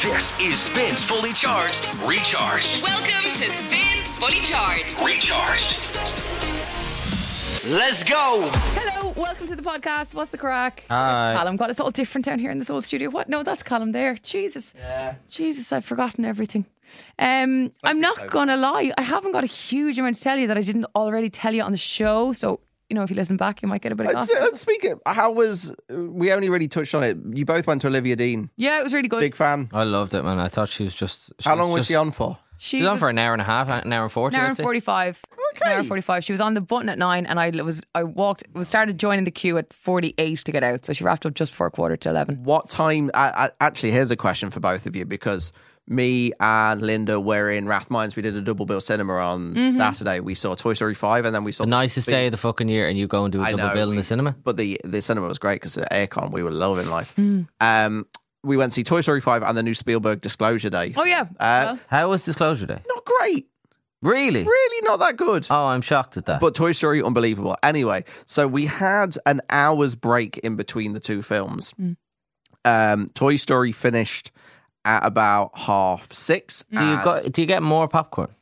This is Spins Fully Charged, Recharged. Welcome to Spins Fully Charged. Recharged. Let's go. Hello, welcome to the podcast. What's the crack? Hi. Callum. God, it's all different down here in this old studio. What? No, that's Callum there. Jesus. Jesus, I've forgotten everything. I'm not going to lie. I haven't got a huge amount to tell you that I didn't already tell you on the show. So, you know, if you listen back, you might get a bit of gossip. Speaking, we only really touched on it. You both went to Olivia Dean. Yeah, it was really good. Big fan. I loved it, man. I thought she was just... How long was she on for? She was on for an hour and a half, an hour and 40. An hour and 45. Okay. An hour and 45. She was on the button at 9 and I started joining the queue at 48 to get out. So she wrapped up just before 11:15. What time? Actually, here's a question for both of you, because me and Linda were in Rathmines. We did a double bill cinema on Saturday. We saw Toy Story 5 and then we saw... The nicest day of the fucking year, and you go and do a double bill in the cinema? But the cinema was great because the aircon, we were loving life. We went to see Toy Story 5 and the new Spielberg Disclosure Day. Oh, yeah. Well, How was Disclosure Day? Not great. Really? Really not that good. Oh, I'm shocked at that. But Toy Story, unbelievable. Anyway, so we had an hour's break in between the two films. Toy Story finished at about 6:30. Do you get more popcorn?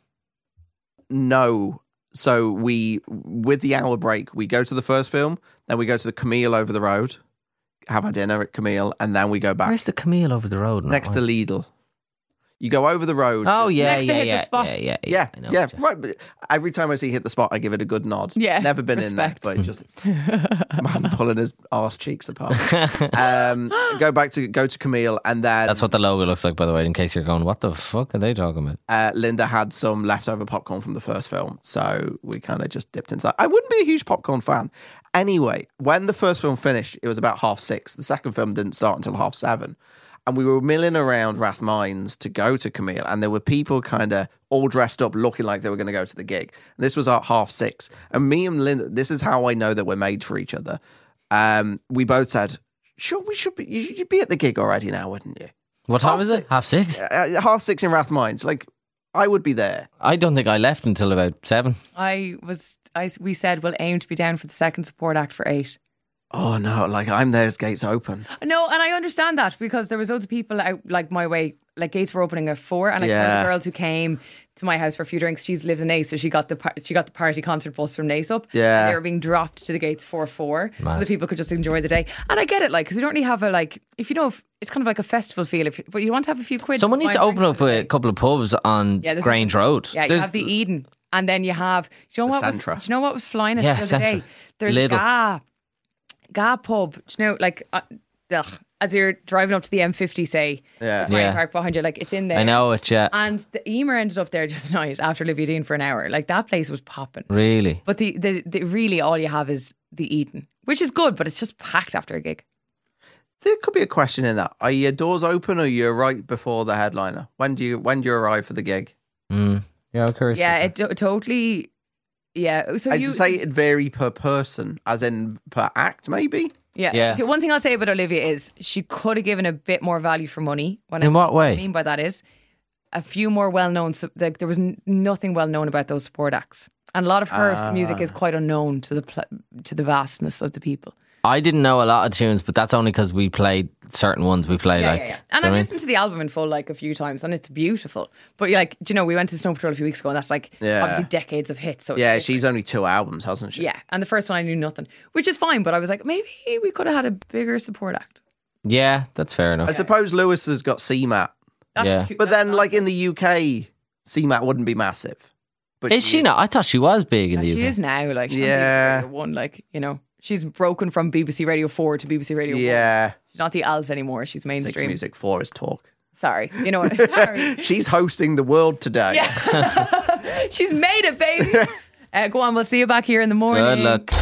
No. So with the hour break, we go to the first film, then we go to the Camille over the road, have our dinner at Camille, and then we go back. Where's the Camille over the road? Next to Lidl. You go over the road. Oh, yeah, Next to Hit the Spot. Yeah, I know, right. But every time I see Hit the Spot, I give it a good nod. Yeah, never been respect. in there, but just man pulling his arse cheeks apart. Go to Camille, and then That's what the logo looks like, by the way, in case you're going, what the fuck are they talking about? Linda had some leftover popcorn from the first film, so we kind of just dipped into that. I wouldn't be a huge popcorn fan. Anyway, when the first film finished, it was about 6:30. The second film didn't start until 7:30. And we were milling around Rathmines to go to Camille, and there were people kind of all dressed up looking like they were going to go to the gig. And this was at 6:30. And me and Linda, this is how I know that we're made for each other. We both said, sure, you'd be at the gig already now, wouldn't you? What time is it? 6:30? 6:30 in Rathmines. Like, I would be there. I don't think I left until about 7. We said we'll aim to be down for the second support act for 8. Oh no, like I'm there as gates open. No, and I understand that because there was loads of people out like my way, like gates were opening at 4, and one of the girls who came to my house for a few drinks, she lives in Nace, so she got the party concert bus from Nace up. Yeah, and they were being dropped to the gates 4 so that people could just enjoy the day. And I get it, like, because we don't really have if it's kind of like a festival feel, but you want to have a few quid. Someone needs to open up a couple of pubs on Grange Road. Yeah, you have the Eden, and then you have do you know what was flying at the other day? There's Lidl. Ga pub, do you know, like as you're driving up to the M50, say, Park behind you, like it's in there. I know it, yeah. And the Emer ended up there just tonight after Olivia Dean for an hour. Like that place was popping. Really? But the really all you have is the Eden, which is good, but it's just packed after a gig. There could be a question in that. Are your doors open or you're right before the headliner? When do you arrive for the gig? Yeah, I'm curious. Yeah, it totally. Yeah, so I'd say it'd vary per person, as in per act, maybe. Yeah. The one thing I'll say about Olivia is she could have given a bit more value for money. What way? What I mean by that is a few more well-known. There was nothing well-known about those support acts, and a lot of her music is quite unknown to the vastness of the people. I didn't know a lot of tunes, but that's only because we played certain ones. We play And I've listened to the album in full like a few times, and it's beautiful. But we went to Snow Patrol a few weeks ago, and that's obviously decades of hits. So she's only 2 albums, hasn't she? Yeah, and the first one I knew nothing, which is fine. But I was like, maybe we could have had a bigger support act. Yeah, that's fair enough. I suppose Lewis has got CMAT. But then, like in the UK, CMAT wouldn't be massive. But is she not? I thought she was big in the UK. She is now. Like, she's on BBC Radio 1. Like, you know. She's broken from BBC Radio 4 to BBC Radio 1. Yeah. She's not the alt anymore. She's mainstream. 6 Music, 4 is talk. Sorry. You know what? Sorry. She's hosting the world today. Yeah. She's made it, baby. Go on, we'll see you back here in the morning. Good luck.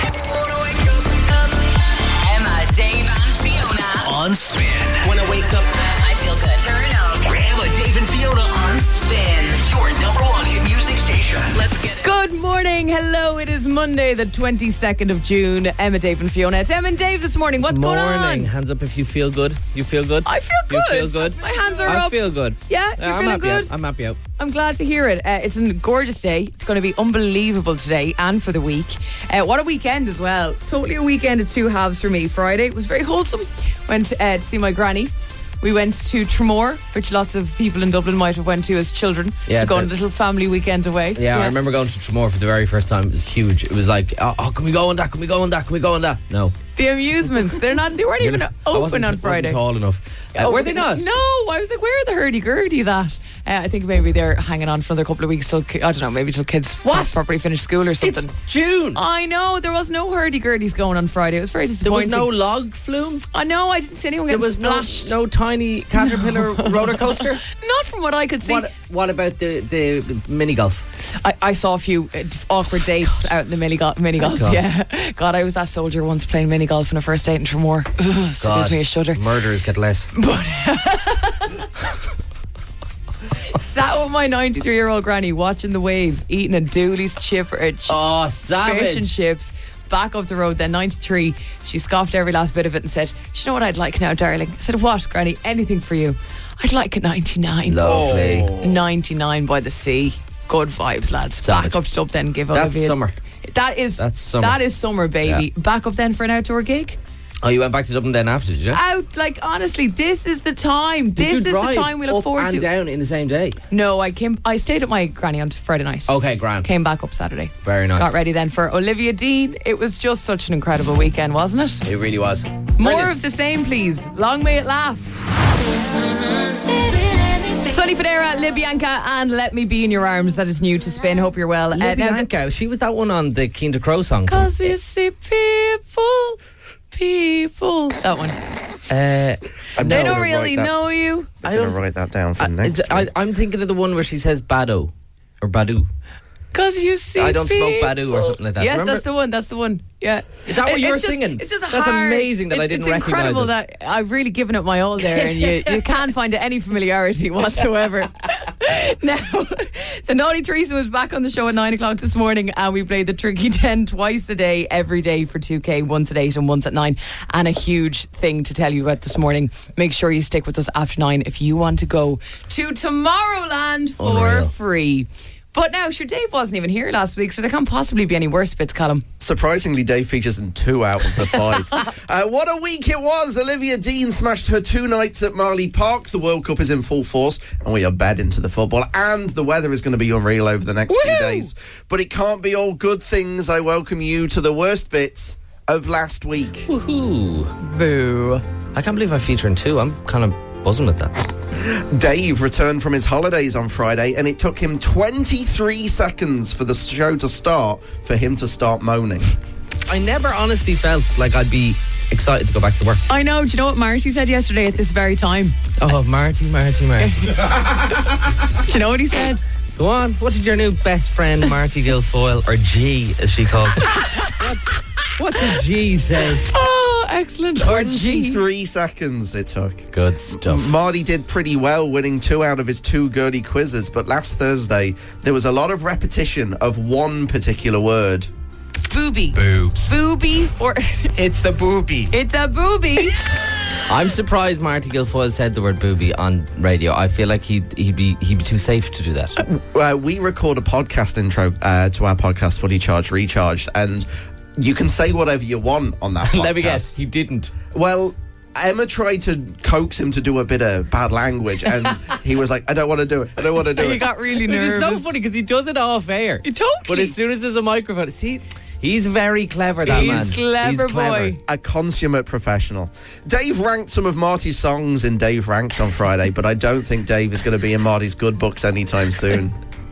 Emma, Dave and Fiona. On Spin. When I wake up, I feel good. Turn up. Emma, Dave and Fiona on Spin. your #1 hit music station. Let's get it. Good morning. Hello. It is Monday, the 22nd of June. Emma, Dave and Fiona. It's Emma and Dave this morning. What's going on? Hands up if you feel good. You feel good? I feel good. You feel good? My hands are up. I feel good. Yeah, you're I'm feeling happy good? I'm happy out. I'm glad to hear it. It's a gorgeous day. It's going to be unbelievable today and for the week. What a weekend as well. Totally a weekend of two halves for me. Friday was very wholesome. Went to see my granny. We went to Tramore, which lots of people in Dublin might have went to as children. Yeah, to go on a little family weekend away. Yeah, I remember going to Tramore for the very first time. It was huge. It was like, oh, can we go on that? Can we go on that? Can we go on that? No. The amusements, they weren't even open on Friday. Wasn't tall enough. Were they not? No, I was like, where are the hurdy-gurdies at? I think maybe they're hanging on for another couple of weeks till, I don't know, maybe till kids properly finish school or something. It's June. I know, there was no hurdy-gurdies going on Friday. It was very disappointing. There was no log flume? I know, I didn't see anyone getting splashed. No tiny caterpillar roller coaster? Not from what I could see. What about the mini golf? I saw a few awkward dates out in the mini golf. God. Yeah. God, I was that soldier once playing mini golf on a first date in Tramore. Excuse me, a shudder. Murderers get less. Sat with my 93-year-old granny watching the waves, eating a Dooley's chip or Oh, savage. fish and chips. Back up the road then, 93. She scoffed every last bit of it and said, "Do you know what I'd like now, darling?" I said, "What, granny? Anything for you." "I'd like a 99. Lovely. 99 by the sea. Good vibes, lads. Savage. Back up to Dub then, give That's Olivia. summer. That's summer. That is summer, baby. Yeah. Back up then for an outdoor gig. Oh, you went back to Dublin then after, did you? Out, like, honestly, this is the time. Did you This is drive the time we look up forward and to. down in the same day? No, I stayed at my granny on Friday night. Okay, grand. Came back up Saturday. Very nice. Got ready then for Olivia Dean. It was just such an incredible weekend, wasn't it? It really was. More Brilliant. of the same, please. Long may it last. Sonny Fodera, Libyanka, and Let Me Be in Your Arms. That is new to Spin. Hope you're well. Libyanka, she was that one on the Keen to Crow song. Because you see people. That one. They don't really know you. I'm going to write that down for next week. I'm thinking of the one where she says Bado or Badu. Because you see I don't smoke people. Badu or something like that. Yes, Remember? That's the one. Yeah. Is that what you were It's just- singing? It's just That's hard. amazing that I didn't It's recognise incredible it. that I've really given it my all there, and you can't find any familiarity whatsoever. Now, the Naughty Threesome was back on the show at 9 o'clock this morning, and we played the Tricky 10 twice a day, every day for 2K, once at 8 and once at 9. And a huge thing to tell you about this morning. Make sure you stick with us after 9 if you want to go to Tomorrowland for Unreal. free. But now, sure, Dave wasn't even here last week, so there can't possibly be any worse bits, Callum. Surprisingly, Dave features in 2 out of the 5. What a week it was. Olivia Dean smashed her 2 nights at Marley Park. The World Cup is in full force, and we are bed into the football. And the weather is going to be unreal over the next few days. But it can't be all good things. I welcome you to the worst bits of last week. Woohoo. Boo. I can't believe I feature in 2. I'm kind of buzzing with that. Dave returned from his holidays on Friday, and it took him 23 seconds for the show to start for him to start moaning. I never honestly felt like I'd be excited to go back to work. I know. Do you know what Marty said yesterday at this very time? Oh, Marty. Do you know what he said? Go on. What did your new best friend, Marty Guilfoyle, or G, as she calls it, what did G say? Oh, excellent. Or G. 23 seconds it took. Good stuff. Marty did pretty well, winning 2 out of his 2 Gertie quizzes, but last Thursday there was a lot of repetition of one particular word. Booby. Boobs. Booby or It's the booby. it's a booby. I'm surprised Marty Guilfoyle said the word booby on radio. I feel like he'd be too safe to do that. We record a podcast intro to our podcast, Fully Charged Recharged, and you can say whatever you want on that podcast. Let me guess, he didn't. Well, Emma tried to coax him to do a bit of bad language, and he was like, I don't want to do it. I don't want to do He it. got really Which nervous. is so funny because he does it off air. Totally. But as soon as there's a microphone, see, he's very clever, that man. Clever He's clever. boy. A consummate professional. Dave ranked some of Marty's songs in Dave Ranks on Friday, but I don't think Dave is going to be in Marty's good books anytime soon.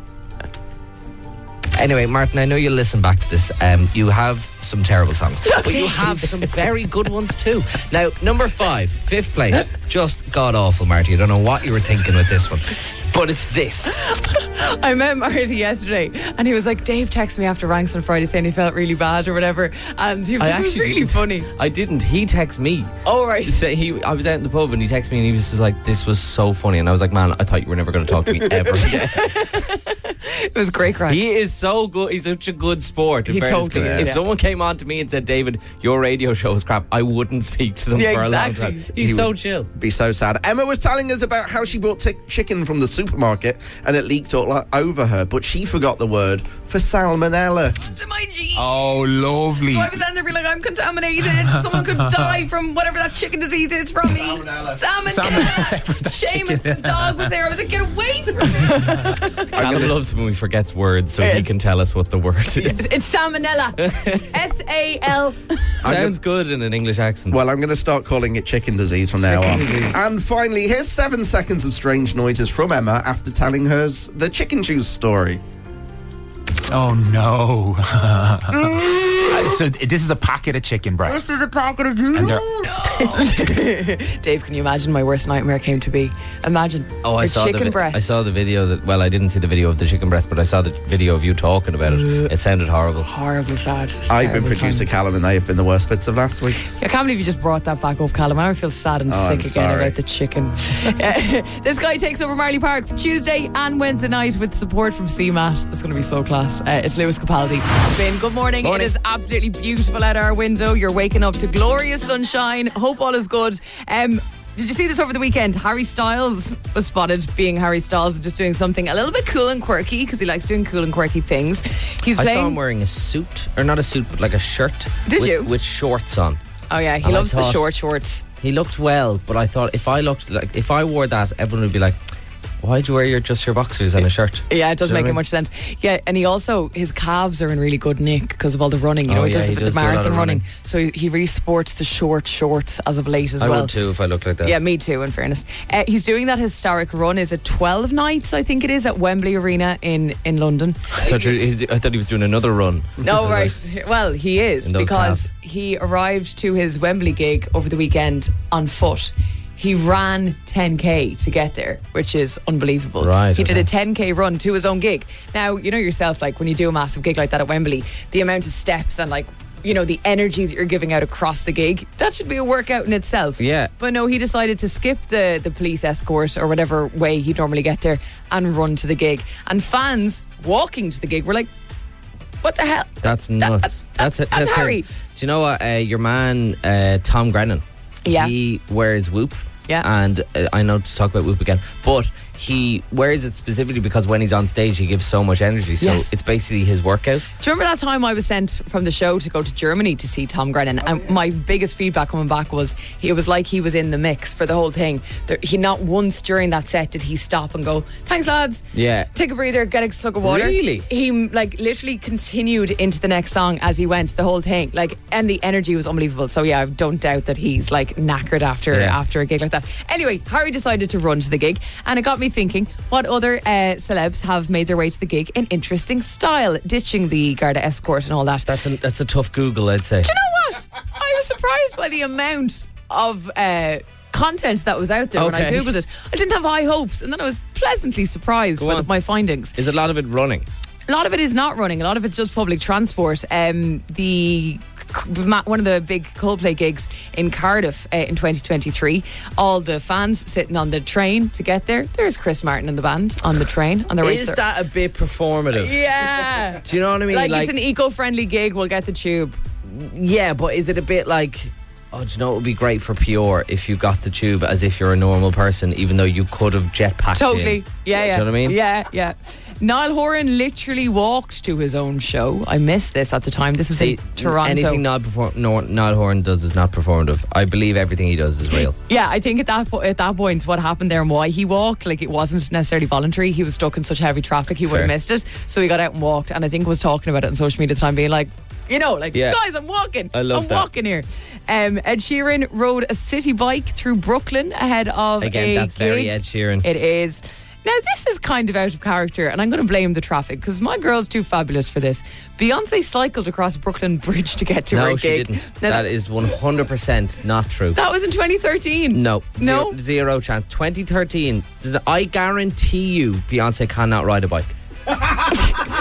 Anyway, Martin, I know you'll listen back to this. You have some terrible songs, but you have some very good ones too. Now, number 5, 5th place, just god awful, Marty. I don't know what you were thinking with this one, but it's this. I met Marty yesterday, and he was like, Dave texted me after Ranks on Friday saying he felt really bad or whatever, and he was, like, it was really didn't. funny. I didn't. He texted me. Oh, right. I was out in the pub and he texted me and he was just like, this was so funny. And I was like, man, I thought you were never going to talk to me ever again. It was great crack. He is so good. He's such a good sport. In He fairness, totally 'cause is, if yeah. someone came on to me and said, David, your radio show is crap, I wouldn't speak to them Yeah, for exactly. a long time. He's so chill. Be so sad. Emma was telling us about how she bought chicken from the supermarket and it leaked all over her, but she forgot the word for salmonella. It's in my jeans. Oh, lovely. So I was standing there being like, I'm contaminated. Someone could die from whatever that chicken disease is from me. Salmonella. Seamus, the dog, was there. I was like, get away from me. Callum loves when we forgets words so he Yes. can tell us what the word is. It's salmonella. S-A-L. Sounds good in an English accent. Well, I'm going to start calling it chicken disease from now on. And finally, here's 7 seconds of strange noises from Emma after telling hers the chicken juice story. Oh, no. So this is a packet of chicken breast. This is a packet of juice. And they're- Dave, can you imagine my worst nightmare came to be? Imagine I a saw chicken breast. I saw the video that. Well, I didn't see the video of the chicken breast, but I saw the video of you talking about it. It sounded horrible. Horribly sad. I've been Terrible producer time. Callum and they have been the worst bits of last week. I can't believe you just brought that back up, Callum. I feel sad and I'm sick again sorry. about the chicken. This guy takes over Marley Park for Tuesday and Wednesday night with support from CMAT. It's going to be so class. It's Lewis Capaldi. Spin, good morning. Morning. It is absolutely beautiful out our window. You're waking up to glorious sunshine. Hope all is good. Did you see this over the weekend? Harry Styles was spotted being Harry Styles, just doing something a little bit cool and quirky because he likes doing cool and quirky things. He's I playing. saw him wearing a suit, or not a suit, but like a shirt. Did with, you? With shorts on. Oh yeah, he And I loves the thought- short shorts. He looked well, but I thought if I wore that, everyone would be like, why'd you wear just your boxers and a shirt? Yeah, it does Do you know make what I mean? much sense. Yeah, and he also, his calves are in really good nick because of all the running. You know, Oh, he yeah, does he the does do a lot of marathon running. running. So he really sports the short shorts as of late as I well. would too if I looked like that. Yeah, me too, in fairness. He's doing that historic run. Is it 12 nights, I think it is, at Wembley Arena in London. I thought he was doing another run. No, right. Well, he is, In those because calves. he arrived to his Wembley gig over the weekend on foot. He ran 10k to get there, which is unbelievable. Right, He did a okay. 10k run to his own gig. Now, you know yourself, like when you do a massive gig like that at Wembley, the amount of steps and like, you know, the energy that you're giving out across the gig, that should be a workout in itself. Yeah. But no, he decided to skip the police escort or whatever way he'd normally get there and run to the gig. And fans walking to the gig were like, what the hell? That's nuts. That's Harry. him. Do you know what? Your man, Tom Grennan, Yeah. he wears Whoop. Yeah. And I know to talk about Whoop again, but he wears it specifically because when he's on stage, he gives so much energy. So Yes. it's basically his workout. Do you remember that time I was sent from the show to go to Germany to see Tom Grennan? And my biggest feedback coming back was it was like he was in the mix for the whole thing. He not once during that set did he stop and go, thanks lads. Yeah. Take a breather, get a slug of water. Really? He like literally continued into the next song as he went, the whole thing. Like, and the energy was unbelievable. So yeah, I don't doubt that he's like knackered after a gig like that. Anyway, Harry decided to run to the gig and it got me thinking, what other celebs have made their way to the gig in interesting style, ditching the Garda escort and all that. That's a tough Google, I'd say. Do you know what? I was surprised by the amount of content that was out there when I Okay. Googled it. I didn't have high hopes, and then I was pleasantly surprised Go with on. my findings. Is a lot of it running? A lot of it is not running. A lot of it's just public transport. One of the big Coldplay gigs in Cardiff in 2023, all the fans sitting on the train to get there. There's Chris Martin and the band on the train on their way Is to that a bit performative? Yeah. Do you know what I mean? Like it's an eco-friendly gig, we'll get the tube. Yeah, but is it a bit like, oh, do you know what would be great for PR if you got the tube as if you're a normal person, even though you could have jetpacked Totally. in? Yeah, yeah. Do you know what I mean? Yeah, yeah. Niall Horan literally walked to his own show. I missed this at the time. This was See, in Toronto. anything Niall Horan does is not performative. I believe everything he does is real. Yeah, I think at that point, what happened there and why he walked, like it wasn't necessarily voluntary. He was stuck in such heavy traffic, he would have Fair. missed it. So he got out and walked, and I think was talking about it on social media at the time, being like, you know, like, Yeah. guys, I'm walking. I love I'm that. walking here. Ed Sheeran rode a city bike through Brooklyn ahead of Again, a that's very gig. Ed Sheeran. It is. Now, this is kind of out of character, and I'm going to blame the traffic because my girl's too fabulous for this. Beyonce cycled across Brooklyn Bridge to get to her No, gig. she didn't. Now, That is 100% not true. that was in 2013. No. No? Zero chance. 2013. I guarantee you Beyonce cannot ride a bike.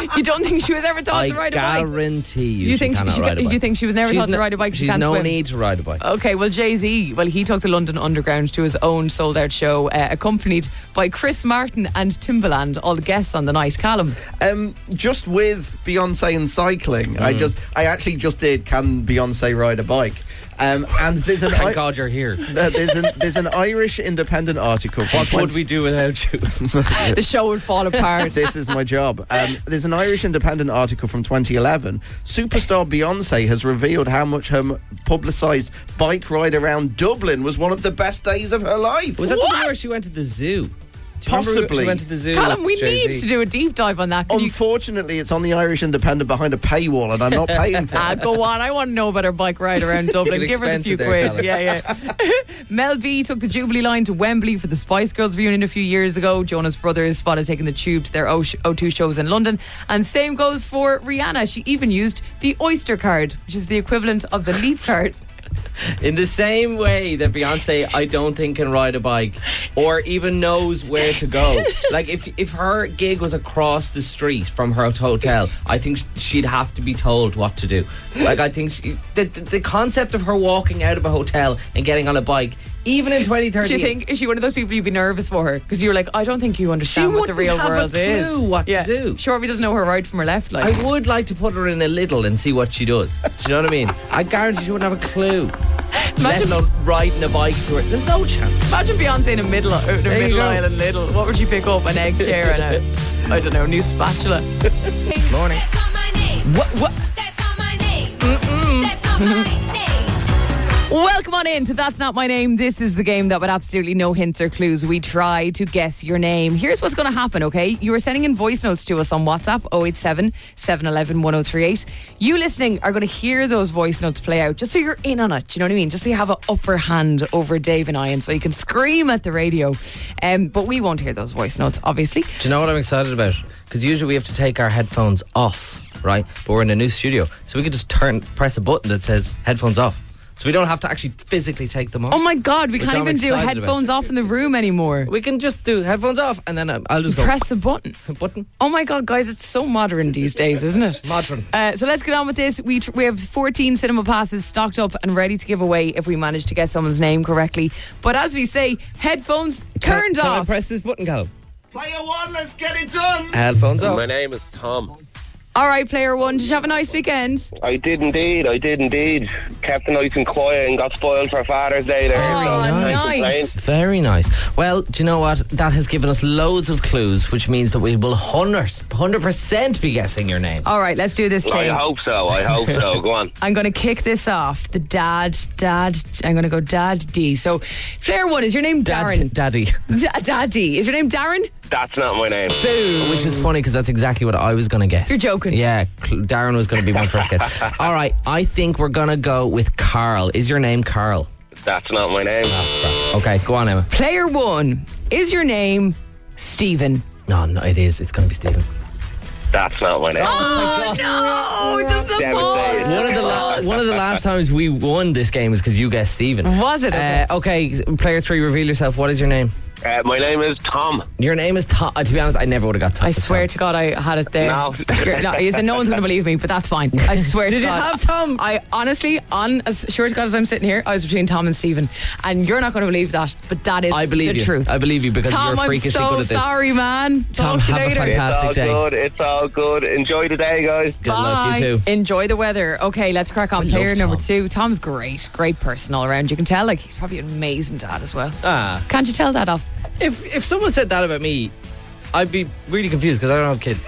You don't think she was ever taught to ride a bike? guarantee you, You she think cannot ride a bike. You think she was never taught to ride a bike? She She's can't no swim? need to ride a bike. Okay, well, Jay-Z, he took the London Underground to his own sold-out show, accompanied by Chris Martin and Timbaland, all the guests on the night. Callum. Just with Beyonce and cycling, I actually just did Can Beyonce Ride a Bike? And there's an Thank God you're here. there's an Irish Independent article. What would we do without you? The show would fall apart. This is my job. There's an Irish Independent article from 2011. Superstar Beyonce has revealed how much her publicised bike ride around Dublin was one of the best days of her life. Was that the one What? where she went to the zoo? Do you remember Possibly. she went to the zoo. Callum, we with Jay-Z? need to do a deep dive on that. Can you... Unfortunately, it's on the Irish Independent behind a paywall, and I'm not paying for it. Go on, I want to know about her bike ride around Dublin. Get Give her the expensive few there, quid. Callum. Yeah. Mel B took the Jubilee line to Wembley for the Spice Girls reunion a few years ago. Jonas Brothers spotted taking the tube to their O2 shows in London. And same goes for Rihanna. She even used the Oyster card, which is the equivalent of the Leap card. In the same way that Beyonce, I don't think, can ride a bike or even knows where to go. Like, if her gig was across the street from her hotel, I think she'd have to be told what to do. Like, I think the concept of her walking out of a hotel and getting on a bike, even in 2013... Do you think, is she one of those people you'd be nervous for her? Because you're like, I don't think you understand what the real world is. She wouldn't have a clue what to do. Sure, if he doesn't know her right from her left. Like. I would like to put her in a little and see what she does. Do you know what I mean? I guarantee she wouldn't have a clue. Let alone riding a bike to her. There's no chance. Imagine Beyonce in a middle aisle and Lidl. What would she pick up? An egg chair and a, I don't know, new spatula. Morning. That's not my name. What? That's not my name. That's not my name. Welcome on in to That's Not My Name. This is the game that with absolutely no hints or clues we try to guess your name. Here's what's going to happen, okay? You are sending in voice notes to us on WhatsApp 087 711 1038. You listening are going to hear those voice notes play out just so you're in on it. Do you know what I mean? Just so you have an upper hand over Dave and I, and so you can scream at the radio. But we won't hear those voice notes, obviously. Do you know what I'm excited about? Because usually we have to take our headphones off, right? But we're in a new studio, so we could just press a button that says headphones off. So we don't have to actually physically take them off. Oh my God, we Which can't I'm even do excited headphones off in the room anymore. We can just do headphones off, and then I'll just go Press the button. button. Oh my God, guys, it's so modern these days, isn't it? Modern. So let's get on with this. We have 14 cinema passes stocked up and ready to give away if we manage to get someone's name correctly. But as we say, headphones turned Can I off. press this button, Callum? Player one, let's get it done. Headphones off. My name is Tom. All right, player one, did you have a nice weekend? I did indeed. Kept it nice and quiet and got spoiled for Father's Day there. Oh, so nice. Very nice. Well, do you know what? That has given us loads of clues, which means that we will 100% be guessing your name. All right, let's do this I thing. hope so. Go on. I'm going to kick this off. The dad. I'm going to go Dad D. So, player one, is your name Darren? Daddy. Daddy. Is your name Darren? That's not my name. Which is funny because that's exactly what I was going to guess. You're joking. Yeah, Darren was going to be my first guess. All right, I think we're going to go with Carl. Is your name Carl? That's not my name. Okay, go on, Emma. Player one, is your name Stephen? No, it is. It's going to be Stephen. That's not my name. Oh no! Just a Devastated. pause. One of the last times we won this game was because you guessed Stephen. Was it? Okay, player three, reveal yourself. What is your name? My name is Tom. Your name is Tom. To be honest, I never would have got Tom. I swear to God, I had it there. No. You said no one's going to believe me, but that's fine. I swear to Did you God. have Tom? I honestly, as sure to God as I'm sitting here, I was between Tom and Stephen. And you're not going to believe that, but that is I believe the you. truth. I believe you because Tom, you're I'm freakishly so good at this. sorry, man. Tom, Talk to you have a later. fantastic day. It's all good. Enjoy the day, guys. Good luck, you too. Enjoy the weather. Okay, let's crack on. I Player love number Tom. 2. Tom's great person all around. You can tell, like, he's probably an amazing dad as well. Can't you tell that off? If someone said that about me, I'd be really confused because I don't have kids.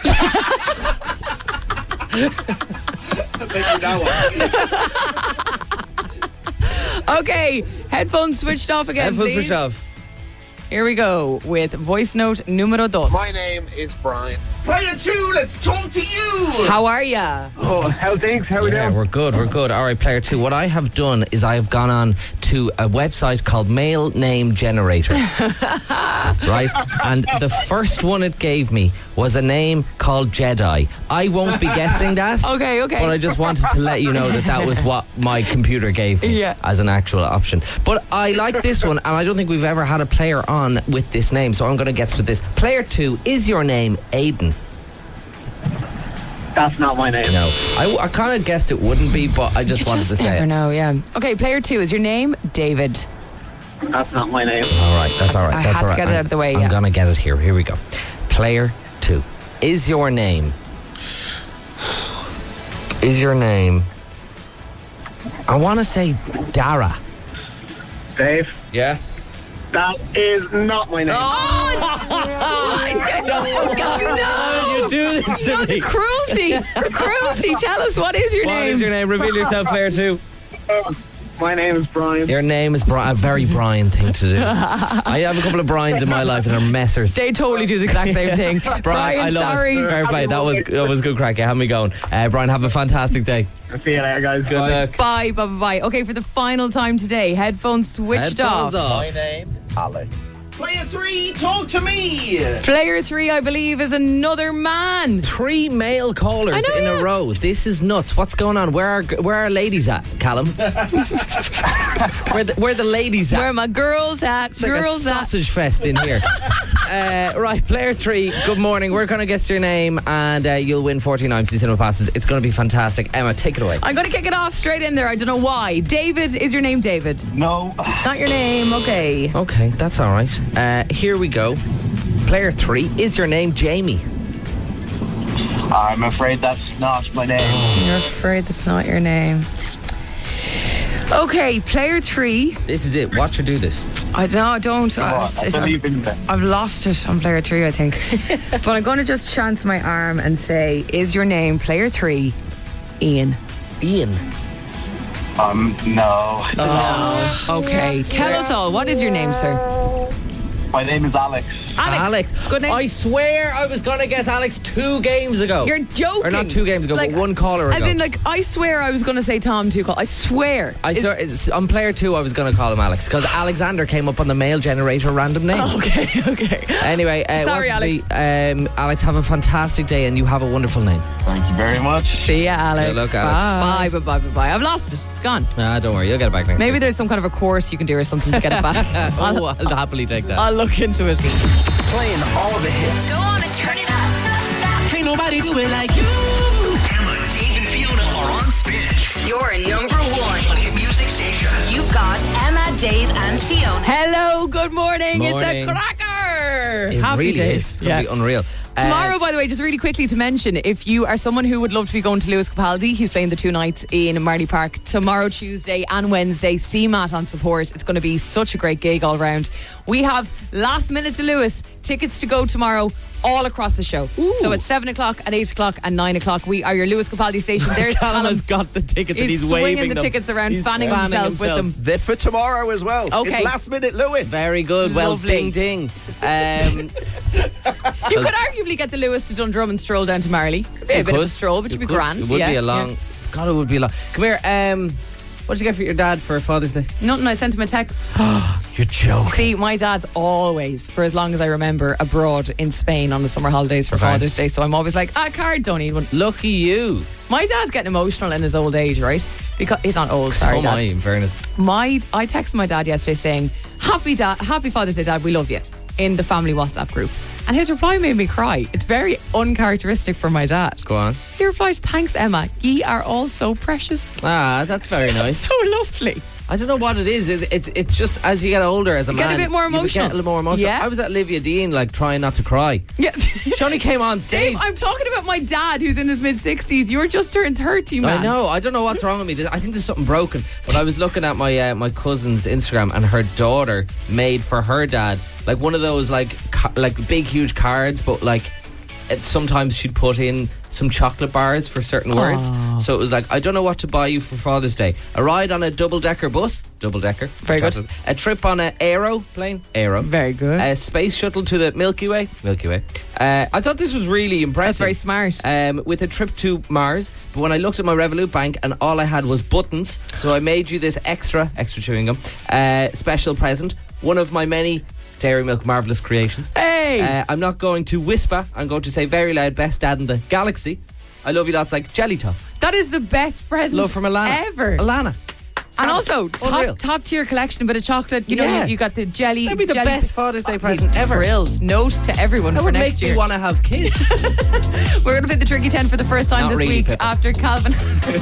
Okay, headphones switched off again. Headphones please. switched off. Here we go with voice note numero dos. My name is Brian. Player two, let's talk to you. How are ya? Oh, how things? How we Yeah, doing? we're good. All right, player two. What I have done is I have gone on to a website called Male Name Generator. Right? And the first one it gave me was a name called Jedi. I won't be guessing that. Okay. But I just wanted to let you know that was what my computer gave me as an actual option. But I like this one, and I don't think we've ever had a player on with this name, so I'm going to guess with this. Player two, is your name Aiden? That's not my name. No. I kind of guessed it wouldn't be, but I just wanted to say Never it. know, yeah. Okay, player 2, is your name David? That's not my name. All right, that's all right. I That's had all to right. get it out of the way, I'm yeah. going to get it here. Here we go. Player 2. Is your name... I want to say Dara. Dave, Yeah? that is not my name. Oh, God, no! You do this to me. Cruelty! Cruelty! Tell us, what is your What name? is your name? Reveal yourself, player 2. My name is Brian. Your name is Brian. A very Brian thing to do. I have a couple of Brians in my life and they're messers. They totally do the exact same thing. Brian, I love sorry. it. Fair play. That was good crack. You had me going. Brian, have a fantastic day. See you later, guys. Good luck. Bye, bye, bye, bye. Okay, for the final time today, headphones switched Headphones off. off. name, Alex. Player 3, talk to me. Player 3, I believe, is another man. 3 male callers I know, in yeah. a row. This is nuts. What's going on? Where are ladies at, Callum? where the ladies at? Where are my girls at? It's like a Girls at. sausage fest in here. Right, player 3, good morning. We're going to guess your name and you'll win 14 IMC Cinema passes. It's going to be fantastic. Emma, take it away. I'm going to kick it off straight in there. I don't know why. David, is your name David? No. It's not your name. Okay. Okay, that's all right. Here we go. Player 3, is your name Jamie? I'm afraid that's not my name. You're afraid that's not your name. Okay, player 3. This is it. Watch her do this. I don't. I believe in them. I've lost it on player 3, I think. But I'm going to just chance my arm and say, is your name player 3 Ian? Ian. No. Okay, tell us all. What is your name, sir? My name is Alex. Alex. Good name. I swear I was going to guess Alex 2 games ago. You're joking. Or not 2 games ago, Like, but 1 caller ago. As in, like, I swear I was going to say Tom 2 call. I swear. On player 2, I was going to call him Alex because Alexander came up on the male generator random name. Okay. Anyway, Sorry, Alex. Alex, have a fantastic day and you have a wonderful name. Thank you very much. See ya, Alex. Good luck, Alex. Bye. I've lost it. It's gone. Don't worry, you'll get it back next Maybe week. there's some kind of a course you can do or something to get it back. I'll happily take that. I'll look into it. Playing all the hits. Go on and turn it up. Ain't nobody do it like you. Emma, Dave, and Fiona are on Spinach. You're number 1. On Hit Music Station. You've got Emma, Dave, and Fiona. Hello, good morning. Morning. It's a cracker. It Happy really days. is. It's going to be unreal. Tomorrow, by the way, just really quickly to mention, if you are someone who would love to be going to Lewis Capaldi, he's playing the 2 nights in Marty Park tomorrow, Tuesday and Wednesday. See Matt on support. It's going to be such a great gig all round. We have last minute to Lewis tickets to go tomorrow all across the show. So at 7 o'clock, at 8 o'clock and 9 o'clock, we are your Lewis Capaldi station. There's Callum has got the tickets and he's swinging waving the them. tickets around, He's fanning himself with them. They're for tomorrow as well. Okay. It's last minute, Lewis. Very good. Well, Lovely. ding. You could arguably get the Lewis to Dundrum and stroll down to Marley. Could be a bit of a stroll, but it'd be grand. It would yeah, be a long... yeah. God, it would be a long... Come here. What did you get for your dad for Father's Day? Nothing, I sent him a text. You're joking. See, my dad's always, for as long as I remember, abroad in Spain on the summer holidays for Father's Day. So I'm always like, card, don't need one. Lucky you. My dad's getting emotional in his old age, right? Because he's not old, sorry, So am I, Dad. in fairness. I texted my dad yesterday saying, Happy Father's Day, Dad, we love you, in the family WhatsApp group. And his reply made me cry. It's very uncharacteristic for my dad. Go on. He replied, thanks, Emma. Ye are all so precious. That's very nice. So lovely. I don't know what it is. It's just as you get older as a You man, get a bit more you emotional. get a little more emotional. Yeah. I was at Olivia Dean, like trying not to cry. Yeah. She only came on stage. Dave, I'm talking about my dad who's in his mid-60s. You're just turned 30, man. I know. I don't know what's wrong with me. I think there's something broken. But I was looking at my cousin's Instagram, and her daughter made for her dad like one of those like big huge cards, but like sometimes she'd put in some chocolate bars for certain words. So it was like, I don't know what to buy you for Father's Day. A ride on a double-decker bus. Double-decker. Very good. Chocolate. A trip on an aeroplane. Aero. Very good. A space shuttle to the Milky Way. Milky Way. I thought this was really impressive. That's very smart. With a trip to Mars. But when I looked at my Revolut bank and all I had was buttons, so I made you this extra chewing gum, special present. One of my many Dairy Milk marvellous creations. Hey! I'm not going to whisper. I'm going to say very loud, best dad in the galaxy. I love you lots like jelly tots. That is the best present Love from Alana. ever. Alana. And also, Unreal. top tier collection, but of chocolate. You know, Yeah. you got the jelly. That'd be the jelly- best Father's Day present ever. Thrills. Note to everyone That for would next make year. me want to have kids. We're going to play the Tricky 10 for the first time Not this really, week Pippa. after Calvin.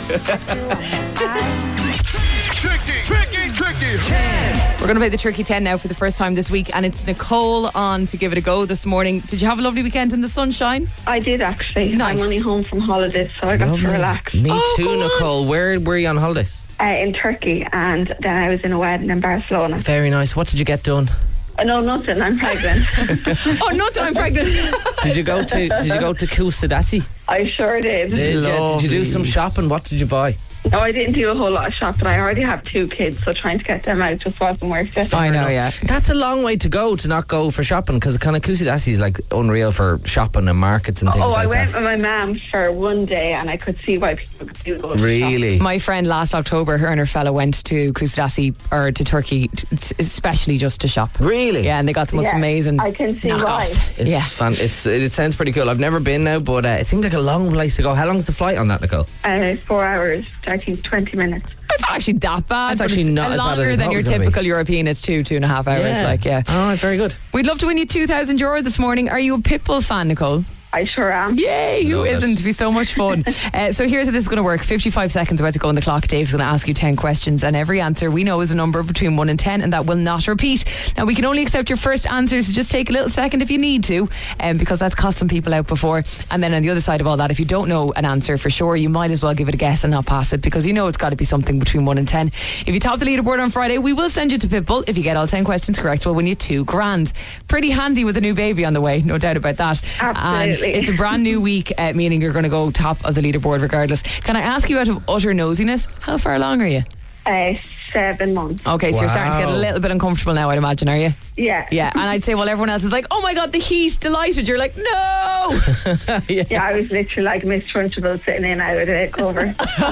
Tricky. We're going to play the Tricky 10 now for the first time this week, and it's Nicole on to give it a go this morning. Did you have a lovely weekend in the sunshine? I did actually. Nice. I'm only home from holidays, so I got to relax. Me Oh, too, go on. Nicole. Where were you on holidays? In Turkey, and then I was in a wedding in Barcelona. Very nice. What did you get done? No, nothing. I'm pregnant. Oh, not that I'm pregnant. Did you go to Kusadasi? I sure did. Did you do some shopping? What did you buy? No, I didn't do a whole lot of shopping. I already have 2 kids, so trying to get them out just wasn't worth it. I know, yeah. That's a long way to go to not go for shopping, because kind of Kusadasi is like unreal for shopping and markets and things I like went that. with my mum for one day, and I could see why people could do go to Really? My friend last October, her and her fella went to Kusadasi or to Turkey, especially just to shop. Really? Yeah, and they got the most Yeah, amazing I can see knockoffs. It's Yeah. fun. It sounds pretty cool. I've never been now, but it seemed like a long place to go. How long's the flight on that, Nicole? 4 hours, 20 minutes. It's not actually that bad. That's but actually it's not as bad as I longer thought than it your was gonna be. typical European. It's 2.5 hours. Like, yeah. All right, very good. We'd love to win you €2,000 this morning. Are you a Pitbull fan, Nicole? I sure am. Yay, who Love it. isn't? It'd be so much fun. So here's how this is going to work. 55 seconds about to go on the clock. Dave's going to ask you 10 questions, and every answer we know is a number between 1 and 10, and that will not repeat. Now, we can only accept your first answer, so just take a little second if you need to, because that's caught some people out before. And then on the other side of all that, if you don't know an answer for sure, you might as well give it a guess and not pass it, because you know it's got to be something between 1 and 10. If you top the leaderboard on Friday, we will send you to Pitbull. If you get all 10 questions correct, we'll win you $2,000. Pretty handy with a new baby on the way, no doubt about that. Absolutely. And it's a brand new week, meaning you're going to go top of the leaderboard regardless. Can I ask you, out of utter nosiness, how far along are you? 7 months. Okay, so you're starting to get a Wow. little bit uncomfortable now, I'd imagine, are you? Yeah. Yeah, and I'd say, well, everyone else is like, oh my God, the heat, delighted. You're like, no! Yeah, I was literally like Miss Trunchbull sitting in out of the cover.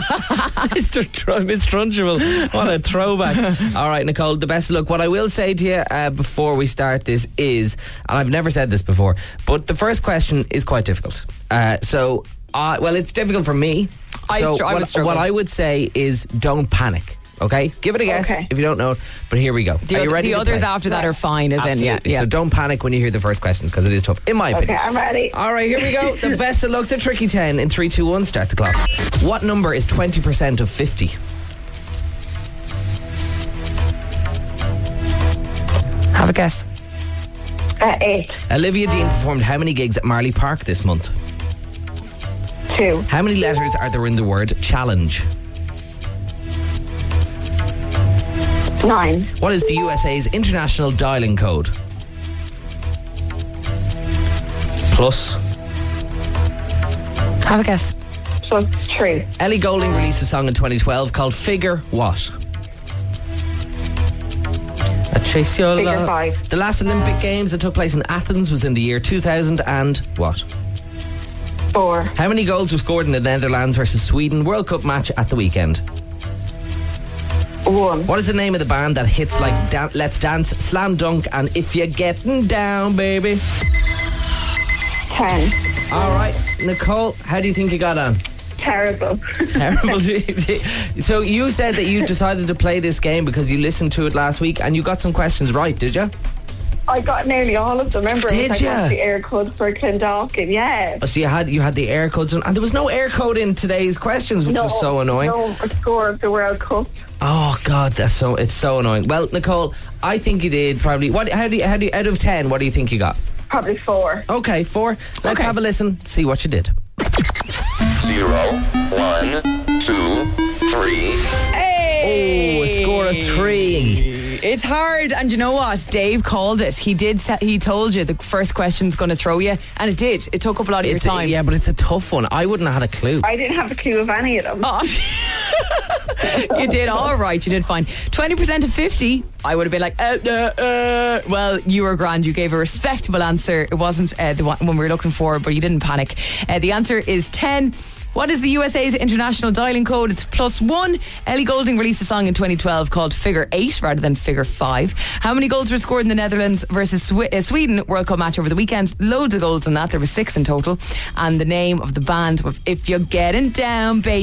Miss Trunchbull. What a throwback. All right, Nicole, the best of luck. What I will say to you before we start this is, and I've never said this before, but the first question is quite difficult. Well, it's difficult for me. I would struggle. What I would say is don't panic. Okay, give it a guess Okay. if you don't know it. But here we go. Are you ready? The to others play? after that are fine, as in, yeah. Absolutely. So don't panic when you hear the first questions, because it is tough, in my Okay, opinion. I'm ready. All right, here we go. The best of luck. The Tricky 10 in 3, 2, 1. Start the clock. What number is 20% of 50? Have a guess. 8, Olivia Dean performed how many gigs at Marley Park this month? 2, How many letters are there in the word challenge? 9, What is the USA's international dialing code? Plus. Have a guess. plus 3, Ellie Goulding released a song in 2012 called Figure What? A Chase Your Figure Love. 5. The last Olympic Games that took place in Athens was in the year 2000 and what? 4, How many goals were scored in the Netherlands versus Sweden World Cup match at the weekend? 1, What is the name of the band that hits like Let's Dance, Slam Dunk, and If You're Getting Down, Baby? 10. All right, Nicole, how do you think you got on? Terrible. Terrible. So you said that you decided to play this game because you listened to it last week and you got some questions right, did you? I got nearly all of them. Remember, Did it was ya? like the air code for Clondalkin. Yeah. So you had the air codes on, and there was no air code in today's questions, which was so annoying. No score of the World Cup. Oh God, it's so annoying. Well, Nicole, I think you did probably. How do you out of 10? What do you think you got? Probably 4. Okay, 4. Let's have a listen. See what you did. 0, 1, 2, 3. Hey! Oh, a score of 3. It's hard, and you know what? Dave called it. He did. He told you the first question's going to throw you, and it did. It took up a lot of your time. Yeah, but it's a tough one. I wouldn't have had a clue. I didn't have a clue of any of them. Oh. You did all right. You did fine. 20% of 50. I would have been like, well, you were grand. You gave a respectable answer. It wasn't the one we were looking for, but you didn't panic. The answer is 10. What is the USA's international dialing code? It's +1. Ellie Goulding released a song in 2012 called Figure 8 rather than Figure 5. How many goals were scored in the Netherlands versus Sweden World Cup match over the weekend? Loads of goals in that. There were 6 in total. And the name of the band was If You're Getting Down, Baby.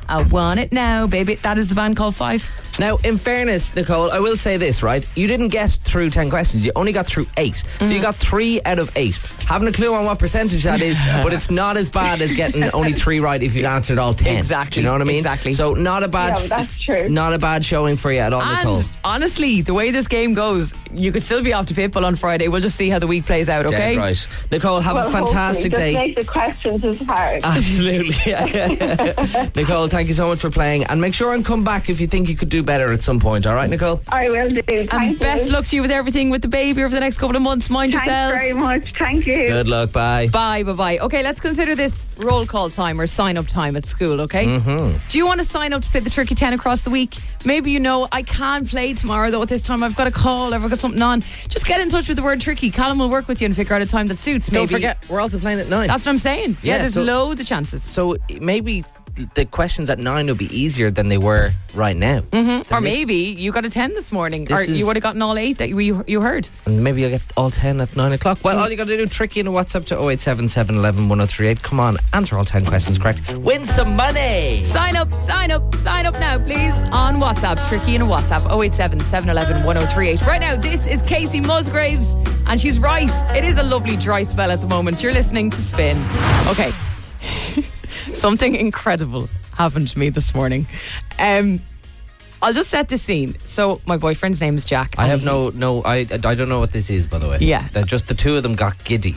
I want it now, baby. That is the band called Five. Now, in fairness, Nicole, I will say this, right? You didn't get through 10 questions. You only got through 8. So you got 3 out of 8. Haven't a clue on what percentage that is, but it's not as bad as getting only 3 right if you'd answered all 10. Exactly. Do you know what I mean? Exactly. So not a bad, that's true. Not a bad showing for you at all, Nicole. And honestly, the way this game goes, you could still be off to Pitbull on Friday. We'll just see how the week plays out, okay? Dead right. Nicole, have a fantastic day. Just make the questions as hard. Absolutely. Nicole, thank you so much for playing. And make sure and come back if you think you could do better at some point. All right, Nicole? I will do. Thank And you. best luck to you with everything with the baby over the next couple of months. Mind Thanks yourself. very much. Thank you. Good luck. Bye. Bye. Okay, let's consider this roll call time or sign up time at school, okay? Mm-hmm. Do you want to sign up to play the Tricky 10 across the week? Maybe you know, I can't play tomorrow though at this time. I've got a call, I've got something on. Just get in touch with the word Tricky. Callum will work with you and figure out a time that suits. Don't Maybe. forget, we're also playing at 9. That's what I'm saying. Yeah, there's so- loads of chances. So maybe the questions at 9 will be easier than they were right now. Mm-hmm. Or maybe you got a 10 this morning. Or This is- you would have gotten all 8 that you heard. And maybe you'll get all 10 at 9 o'clock. Well, all you got to do, Tricky in a WhatsApp to 087 711 1038. Come on, answer all 10 questions correct. Win some money. Sign up now, please, on WhatsApp. Tricky in a WhatsApp, 087 711 1038. Right now, this is Casey Musgraves, and she's right. It is a lovely dry spell at the moment. You're listening to Spin. Okay. Something incredible happened to me this morning. I'll just set the scene. So my boyfriend's name is Jack. I have I don't know what this is, by the way. Yeah. That just the two of them got giddy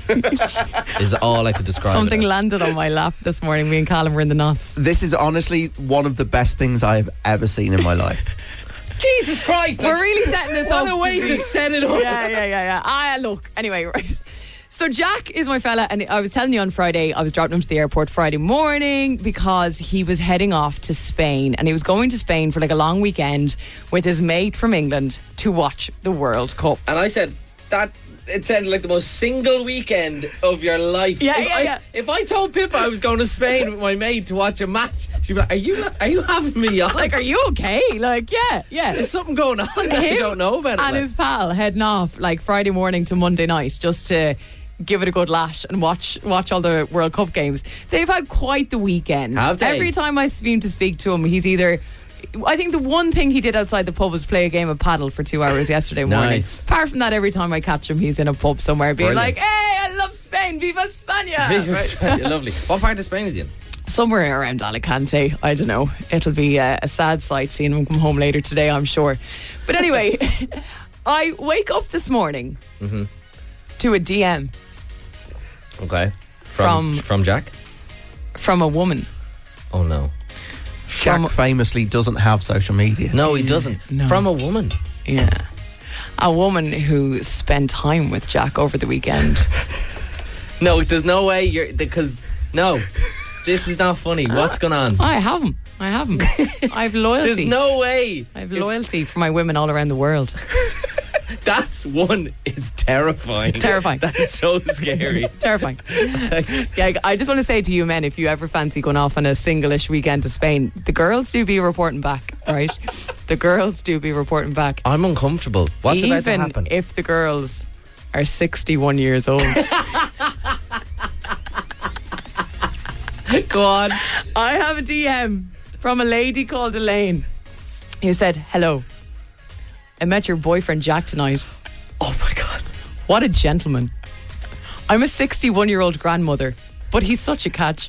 is all I could describe. Something it as. landed on my lap this morning. Me and Callum were in the knots. This is honestly one of the best things I have ever seen in my life. Jesus Christ! We're really setting this up. What a way to set it up. Yeah. Look, anyway, right. So Jack is my fella, and I was telling you on Friday, I was dropping him to the airport Friday morning because he was heading off to Spain, and he was going to Spain for like a long weekend with his mate from England to watch the World Cup. And I said that it sounded like the most single weekend of your life. If I told Pippa I was going to Spain with my mate to watch a match, she'd be like, are you having me on? Like, are you okay? Like, yeah. There's something going on that I don't know about it. And his pal heading off like Friday morning to Monday night just to give it a good lash and watch all the World Cup games. They've had quite the weekend. Have they? Every time I seem to speak to him, he's either... I think the one thing he did outside the pub was play a game of paddle for 2 hours yesterday morning. Nice. Apart from that, every time I catch him, he's in a pub somewhere being Brilliant. like, hey, I love Spain, Viva España. Viva Right. Spain, lovely. What part of Spain is he in? Somewhere around Alicante. I don't know. It'll be a sad sight seeing him come home later today, I'm sure. But anyway, I wake up this morning to a DM Okay. From Jack? from a woman. Oh no. Jack famously doesn't have social media. No, he doesn't. No. From a woman. Yeah. A woman who spent time with Jack over the weekend. No, there's no way no. This is not funny. What's going on? I have him. I have loyalty. There's no way. I have loyalty for my women all around the world. That's one. It's terrifying. Terrifying. That's so scary. Terrifying. Yeah, I just want to say to you men, if you ever fancy going off on a single-ish weekend to Spain, the girls do be reporting back, right? The girls do be reporting back. I'm uncomfortable. What's about to happen? Even if the girls are 61 years old. Go on. I have a DM from a lady called Elaine who said, hello, I met your boyfriend Jack tonight. Oh my God. What a gentleman. I'm a 61-year-old grandmother, but he's such a catch.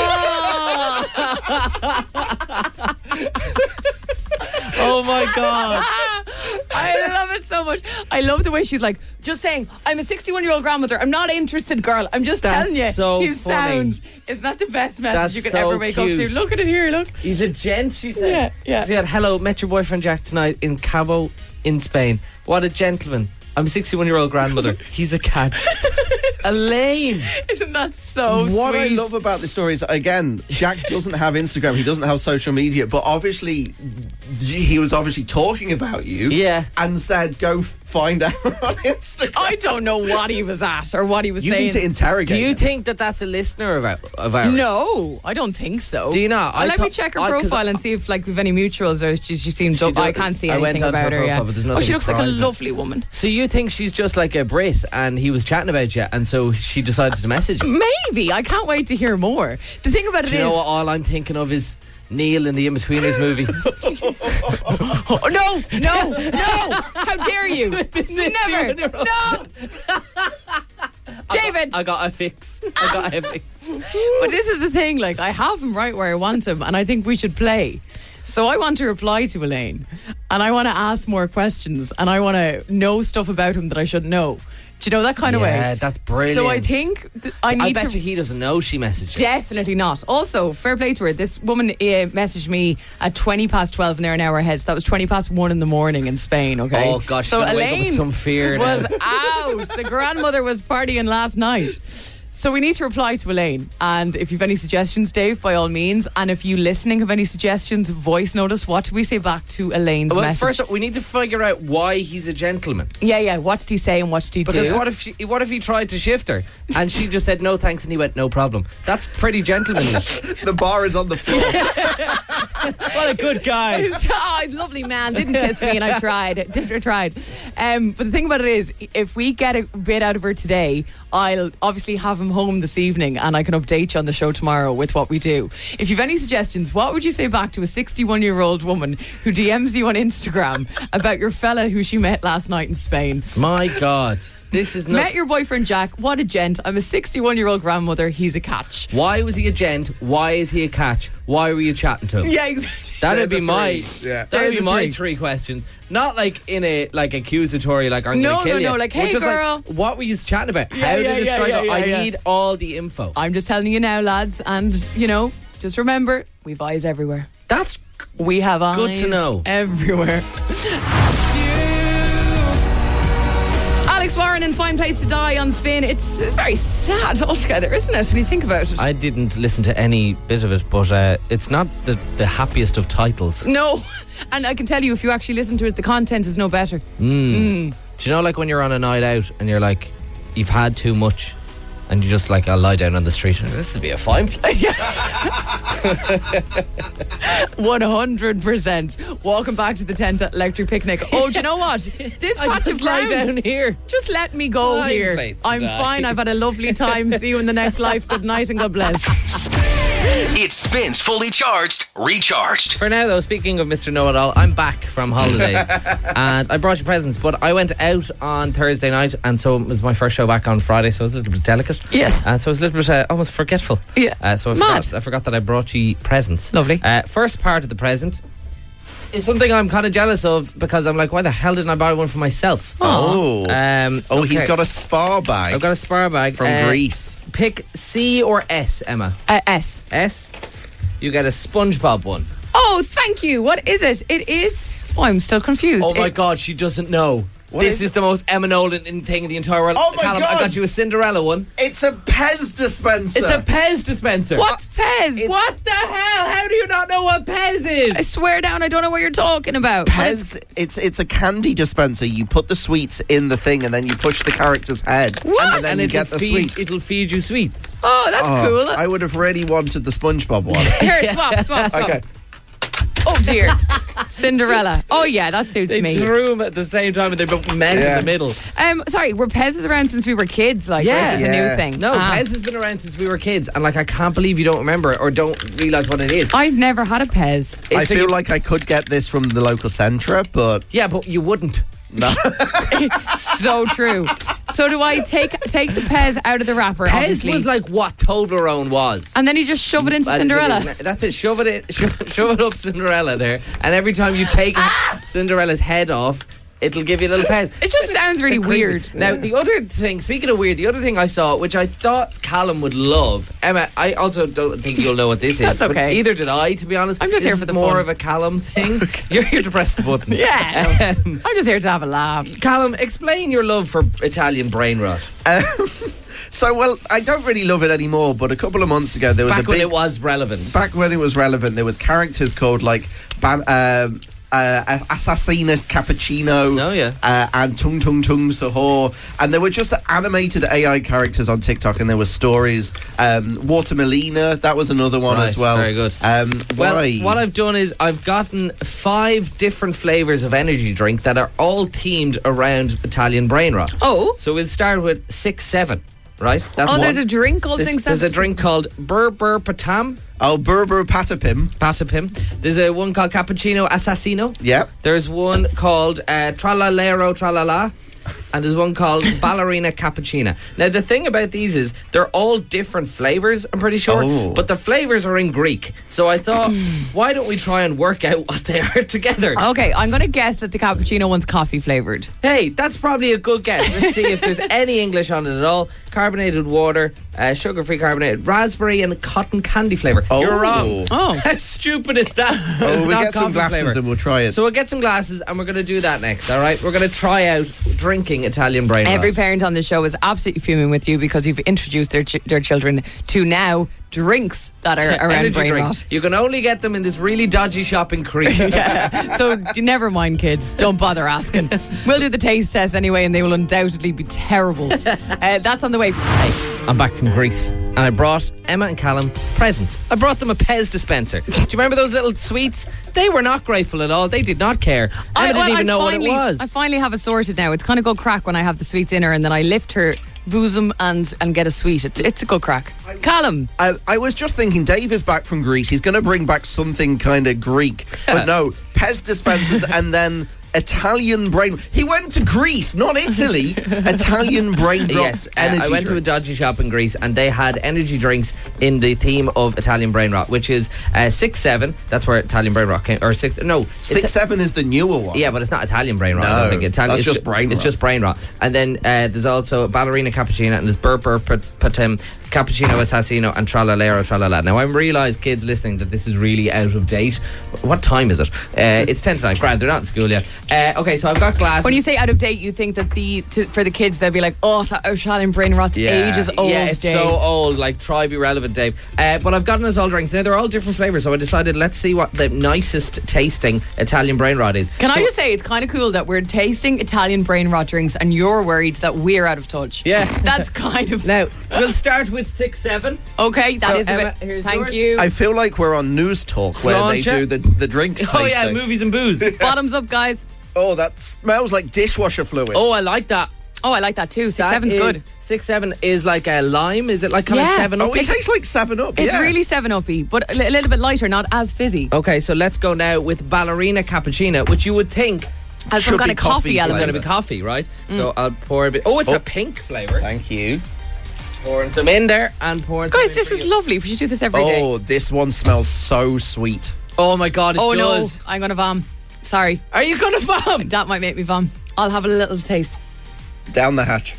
Oh my God. I love it so much. I love the way she's like, just saying, I'm a 61-year-old grandmother. I'm not interested, girl. I'm just telling you. so his funny. sound is not the best message That's you could so ever make up cute. to. Look at it here, look. He's a gent, she said. Yeah. She said, hello, met your boyfriend Jack tonight in Cabo in Spain. What a gentleman. I'm a 61-year-old grandmother. He's a catch. Elaine. Isn't that so What sweet? I love about this story is, again, Jack doesn't have Instagram, he doesn't have social media, but obviously he was obviously talking about you. Yeah. And said, go find out on Instagram. I don't know what he was at or what he was You saying. need to interrogate Do you him. think that that's a listener of ours? No, I don't think so. Do you not? Let me check her profile and see if like we've any mutuals or she seems. I can't see anything onto about her her. profile, Yeah. but there's Oh, nothing she looks like a private. lovely woman. So you think she's just like a Brit and he was chatting about you and so she decided to message you? Maybe. I can't wait to hear more. The thing about it Do you is, know what all I'm thinking of is Neil in the In-Betweeners movie. Oh, no! How dare you? Never! No! David! I got a fix. But this is the thing, like, I have him right where I want him, and I think we should play. So I want to reply to Elaine, and I want to ask more questions, and I want to know stuff about him that I should know. Do you know that kind of way? Yeah, that's brilliant. So I think I bet you he doesn't know she messaged him. Definitely not. Also, fair play to her. This woman messaged me at 12:20 and they're an hour ahead. So that was 1:20 in the morning in Spain, okay? Oh, gosh, so she's gonna Elaine wake up with some fear now. was out. The grandmother was partying last night. So we need to reply to Elaine. And if you've any suggestions, Dave, by all means. And if you listening have any suggestions, voice notice. What do we say back to Elaine's message? First up, we need to figure out why he's a gentleman. Yeah. What did he say and what did he do? Because what if he tried to shift her and she just said no thanks and he went no problem? That's pretty gentlemanly. The bar is on the floor. What a good guy. Lovely man. Didn't kiss me and I tried. But the thing about it is, if we get a bit out of her today, I'll obviously have him home this evening and I can update you on the show tomorrow with what we do. If you've any suggestions, what would you say back to a 61-year-old woman who DMs you on Instagram about your fella who she met last night in Spain? My God. This is not... Met your boyfriend Jack. What a gent. I'm a 61-year-old grandmother. He's a catch. Why was he a gent? Why is he a catch? Why were you chatting to him? Yeah, exactly. That'd be my three. three questions. Not like in a accusatory, like I'm going to kill you. No, like, hey just girl. Like, what were you chatting about? Yeah, How did it strike up? I yeah. need all the info. I'm just telling you now, lads, and just remember, we've eyes everywhere. We have eyes good to know. Everywhere. Alex Warren in Fine Place to Die on Spin. It's very sad altogether, isn't it, when you think about it? I didn't listen to any bit of it, but it's not the happiest of titles. No, and I can tell you, if you actually listen to it, the content is no better. Do you know, like when you're on a night out and you're like, you've had too much, and you're just like, I'll lie down on the street and this would be a fine place. 100%. Welcome back to the Tent Electric Picnic. Oh, do you know what? This I patch just of lie ground, down here. just let me go Fine here. place to I'm die. fine. I've had a lovely time. See you in the next life. Good night and God bless. It spins fully charged, recharged. For now, though, speaking of Mr. Know-It-All, I'm back from holidays and I brought you presents, but I went out on Thursday night and so it was my first show back on Friday, so I was a little bit delicate. Yes. And so I was a little bit almost forgetful. Yeah. So I forgot that I brought you presents. Lovely. First part of the present is something I'm kind of jealous of because I'm like, why the hell didn't I buy one for myself? Oh. He's okay. got a Spar bag. I've got a Spar bag. From Greece. Pick C or S, Emma. S. S. You get a SpongeBob one. Oh, thank you. What is it? It is... Oh, I'm still confused. Oh my God, she doesn't know. This is the most Emma Nolan thing in the entire world. Oh my Callum, God. I got you a Cinderella one. It's a Pez dispenser. It's a Pez dispenser. What's Pez? What the hell? How do you not know what Pez is? I swear down, I don't know what you're talking about. Pez, it's a candy dispenser. You put the sweets in the thing and then you push the character's head. What? And then you get the sweets. It'll feed you sweets. Oh, that's cool. I would have really wanted the SpongeBob one. Here, swap. Okay. Oh dear. Cinderella. Oh yeah, that suits They me. threw them at the same time and they both met in the middle. Sorry, were Pez's around since we were kids? Like, this is a new thing. No, Pez has been around since we were kids, and like I can't believe you don't remember it or don't realise what it is. I've never had a Pez. I feel like I could get this from the local Centra, but Yeah, but you wouldn't. no. So true. So do I take the Pez out of the wrapper? Pez obviously, was like what Toblerone was. and then you just shove it into That is Cinderella. That's it. Shove it up Cinderella there, and every time you take Cinderella's head off, it'll give you a little Pez. It just sounds really weird. Now, the other thing, speaking of weird, the other thing I saw, which I thought Callum would love, Emma, I also don't think you'll know what this is. That's okay. But either did I, to be honest. I'm just This here is for the more fun. of a Callum thing. You're here to press the buttons. Yeah. I'm just here to have a laugh. Callum, explain your love for Italian brain rot. So, I don't really love it anymore, but a couple of months ago there was Back a when big... it was relevant. Back when it was relevant, there was characters called like Assassina Cappuccino and Tung Tung Tung Sahor, and there were just animated AI characters on TikTok, and there were stories. Watermelina, that was another one as well. Very good. Well, what I've done is I've gotten 5 different flavours of energy drink that are all themed around Italian brain rot. Oh. So we'll start with 6-7. right? That's one. There's a drink called There's a drink called Berber Patam. Oh, Berber Patapim. Patapim. There's a one called Cappuccino Assassino. Yeah. There's one called Tralalero Tralala. And there's one called Ballerina Cappuccina. Now, the thing about these is they're all different flavours, I'm pretty sure. But the flavours are in Greek. So I thought, why don't we try and work out what they are together? Okay, I'm going to guess that the cappuccino one's coffee flavoured. Hey, that's probably a good guess. Let's see if there's any English on it at all. Carbonated water, sugar-free carbonated raspberry and cotton candy flavour. You're wrong. How stupid is that? We'll get some glasses and we'll try it. So we'll get some glasses and we're going to do that next, all right? We're going to try out drinking Italian brain rot. Every parent on the show is absolutely fuming with you because you've introduced their children to now drinks that are around Energy brain drinks. rot. You can only get them in this really dodgy shop in Crete. So never mind, kids. Don't bother asking. We'll do the taste test anyway, and they will undoubtedly be terrible. That's on the way. I'm back from Greece and I brought Emma and Callum presents. I brought them a Pez dispenser. Do you remember those little sweets? They were not grateful at all. They did not care. Emma didn't even know what it was. I finally have it sorted now. It's kind of good crack when I have the sweets in her and then I lift her bosom and get a sweet. It's a good crack. Callum. I was just thinking, Dave is back from Greece. He's going to bring back something kind of Greek. But no, Pez dispensers and then Italian brain. He went to Greece, not Italy. Italian brain drop. Yes, energy I went to a drinks. dodgy shop in Greece and they had energy drinks in the theme of Italian brain rot, which is 6-7. That's where Italian brain rot came. Or 6-7 is the newer one. Yeah, but it's not Italian brain rot. No, I don't think Italian. that's just brain rot. It's just brain rot. And then there's also Ballerina Cappuccina and there's Berber Patim, Cappuccino Assassino and Tralalero Tralala. Now I realise, kids listening, that this is really out of date. What time is it? It's 10 to 9. Grand, they're not in school yet. Okay, so I've got glasses. When you say out of date, you think that for the kids they'll be like, oh, that Italian brain rot's ages old. Yeah, it's Dave. so old. Like, try be relevant, Dave. But I've gotten us all drinks. Now they're all different flavours, so I decided let's see what the nicest tasting Italian brain rot is. Can I just say, it's kind of cool that we're tasting Italian brain rot drinks and you're worried that we're out of touch. Yeah. That's kind of... Now, we'll start with 6-7. Okay, that is Emma, a bit... here's Thank yours. you. I feel like we're on News Talk where they do the drinks tasting. Oh yeah, movies and booze. Bottoms up, guys. Oh, that smells like dishwasher fluid. Oh, I like that. Oh, I like that too. 6-7's good. 6-7 is like a lime. Is it like kind of 7-Up? Oh, it tastes like 7-Up. It's yeah. really 7-uppy, but a little bit lighter, not as fizzy. Okay, so let's go now with Ballerina Cappuccina, which you would think Has some kind of coffee is element. going to be coffee, right? So I'll pour a bit. Oh, it's a pink flavour. Thank you. Pouring some in there and pouring some Guys, in this for is you. lovely. We should do this every day. Oh, this one smells so sweet. Oh my God, it does. No, I'm going to vom. Sorry. Are you going to vom? That might make me vom. I'll have a little taste. Down the hatch.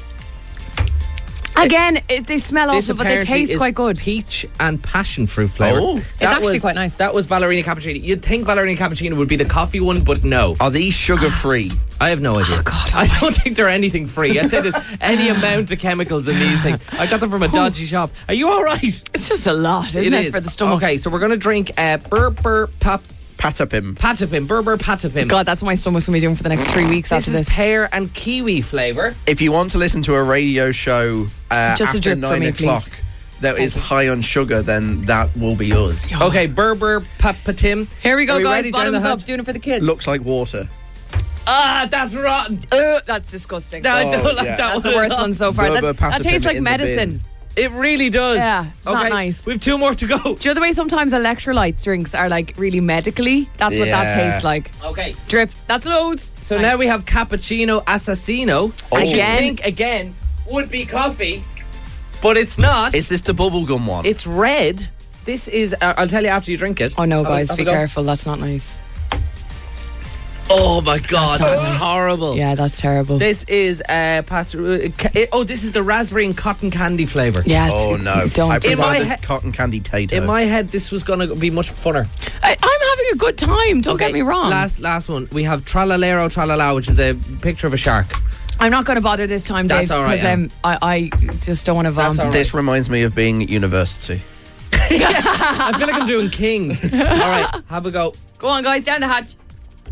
Again, they smell awful, but they apparently taste is quite good. Peach and passion fruit flavour. Oh. It's actually quite nice. That was Ballerina Cappuccino. You'd think Ballerina Cappuccino would be the coffee one, but no. Are these sugar-free? I have no idea. Oh, God, I don't think they're anything free. I'd say there's any amount of chemicals in these things. I got them from a dodgy shop. Are you all right? It's just a lot, isn't it, for the stomach? Okay, so we're going to drink Berber Patapim. Berber Patapim. God, that's what my stomach's going to be doing for the next 3 weeks This after is this. pear and kiwi flavour. If you want to listen to a radio show Just a after drip for 9 me, o'clock please. that is high on sugar, then that will be us. Okay, Berber Papatim. Here we Are go, we guys. ready? Down the Bottoms up. hatch? Doing it for the kids. Looks like water. Ah, that's rotten. That's disgusting. No, I don't Oh, like yeah. that That's one the worst at all. one so far. Berber That tastes Patapim like in the bin. medicine. It really does. Yeah, it's not nice. We have 2 more to go. Do you know the way sometimes electrolyte drinks are like really medically? That's what that Yeah. tastes like. Okay. Drip. That's loads. So now we have Cappuccino Assassino. Which you Again? think, again, would be coffee, but it's not. Is this the bubblegum one? It's red. This is, I'll tell you after you drink it. Oh no, Have a- guys, have be a go. careful. That's not nice. Oh my God, That's that's horrible. Yeah, that's terrible. This is this is the raspberry and cotton candy flavour. Yeah. Oh no! Don't I do prefer my the he- cotton candy tater. In my head, this was going to be much funner. I'm having a good time. Don't get me wrong. Last one. We have Tralalero Tralala, which is a picture of a shark. I'm not going to bother this time, That's Dave, all right, because I just don't want to vom. That's all right. This reminds me of being at university. I feel like I'm doing Kings. All right, have a go. Go on, guys, down the hatch.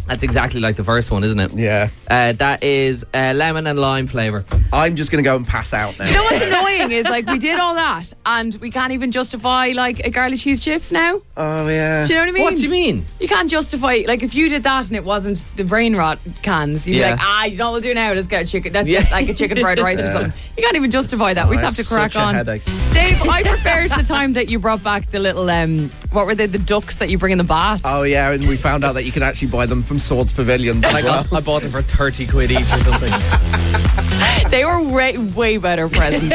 That's exactly like the first one, isn't it? Yeah. That is lemon and lime flavour. I'm just going to go and pass out now. You know what's annoying is like we did all that and we can't even justify like a garlic cheese chips now. Oh, yeah. Do you know what I mean? What do you mean? You can't justify, like if you did that and it wasn't the brain rot cans, you'd be Yeah. like, you know what we'll do now? Let's get a chicken. Let's get like a chicken fried rice or something. You can't even justify that. We just have to crack such a on. headache. Dave, I preferred the time that you brought back the little, what were they, the ducks that you bring in the bath? Oh, yeah, and we found out that you can actually buy them from Swords Pavilions as well. I bought them for 30 quid each or something. They were way better presents.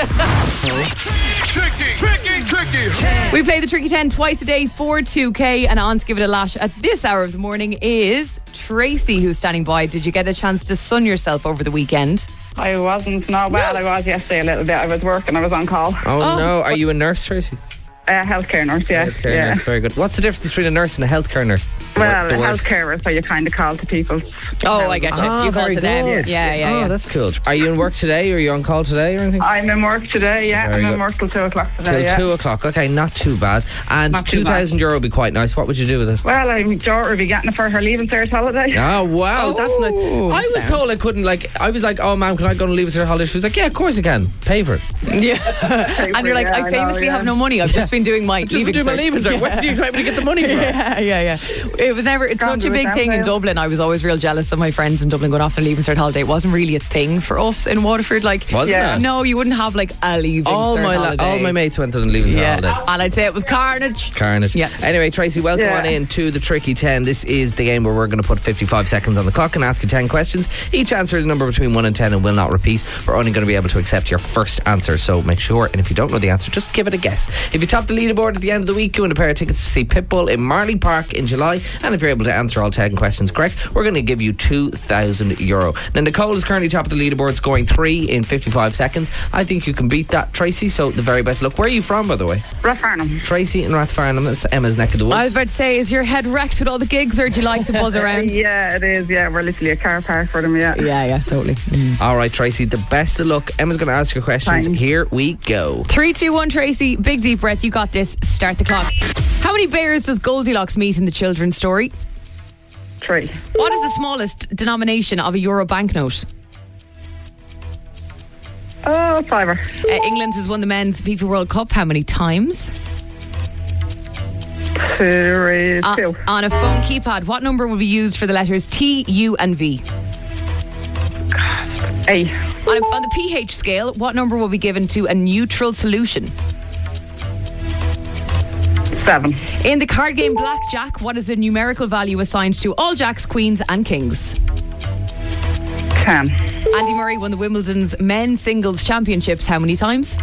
Tricky. We play the Tricky 10 twice a day for 2K, and on to give it a lash at this hour of the morning is Tracy, who's standing by. Did you get a chance to sun yourself over the weekend? I wasn't. No, well, I was yesterday a little bit. I was working. I was on call. Oh, no. Are you a nurse, Tracy? Healthcare nurse, yeah. Healthcare yeah. nurse, very good. What's the difference between a nurse and a healthcare nurse? Well, The a word. healthcare, so you kind of call to people. Oh, I get you. You call very to them. good. Yeah. Oh, that's cool. Are you in work today? Or are you on call today or anything? I'm in work today, yeah. Very I'm good. in work till 2 o'clock today, Till yeah. 2 o'clock. Okay, not too bad. And Not too bad. €2,000 would be quite nice. What would you do with it? Well, I'm daughter will be getting it for her leaving cert holiday. Oh, wow, that's nice. Oh, I was told I couldn't, I was like, oh, ma'am, can I go and leave us her holiday? She was like, yeah, of course you can. Pay for it. Yeah. And you're like, Yeah, I famously have no money. I've just been doing my Just leaving do my cert. leaving cert. Where do you expect me to get the money from? Yeah. It was never. It's Can't such a do it big down thing in there. Dublin. I was always real jealous of my friends in Dublin going off their leaving cert holiday. It wasn't really a thing for us in Waterford. Like, Wasn't Yeah. it? no, you wouldn't have like a leaving All cert holiday. all my mates went on a leaving cert yeah, holiday. and I'd say it was carnage. Carnage. Yeah. Anyway, Tracy, welcome Yeah. on in to the Tricky 10. This is the game where we're going to put 55 seconds on the clock and ask you 10 questions. Each answer is a number between 1 and 10 and will not repeat. We're only going to be able to accept your first answer, so make sure, and if you don't know the answer, just give it a guess. If you top the leaderboard at the end of the week, you win a pair of tickets to see Pitbull in Marley Park in July, and if you're able to answer all 10 questions correct, we're going to give you €2,000. Now, Nicole is currently top of the leaderboard, scoring 3 in 55 seconds. I think you can beat that, Tracy, so the very best luck. Where are you from, by the way? Rathfarnham. Tracy in Rathfarnham. That's Emma's neck of the woods. I was about to say, is your head wrecked with all the gigs, or do you like the buzz around? Yeah, it is, yeah. We're literally a car park for them, yeah. Yeah, totally. All right, Tracy, the best of luck. Emma's going to ask your questions. Thanks. Here we go. 3, 2, 1, Tracy. Big deep breath. You got this. Start the clock. How many bears does Goldilocks meet in the children's story? 3. What is the smallest denomination of a euro banknote? Oh, fiver. England has won the men's FIFA World Cup how many times? 2. On a phone keypad, what number will be used for the letters T, U and V? 8. On the pH scale, what number will be given to a neutral solution? 7. In the card game Blackjack, what is the numerical value assigned to all jacks, queens and kings? 10. Andy Murray won the Wimbledon's men's singles championships how many times?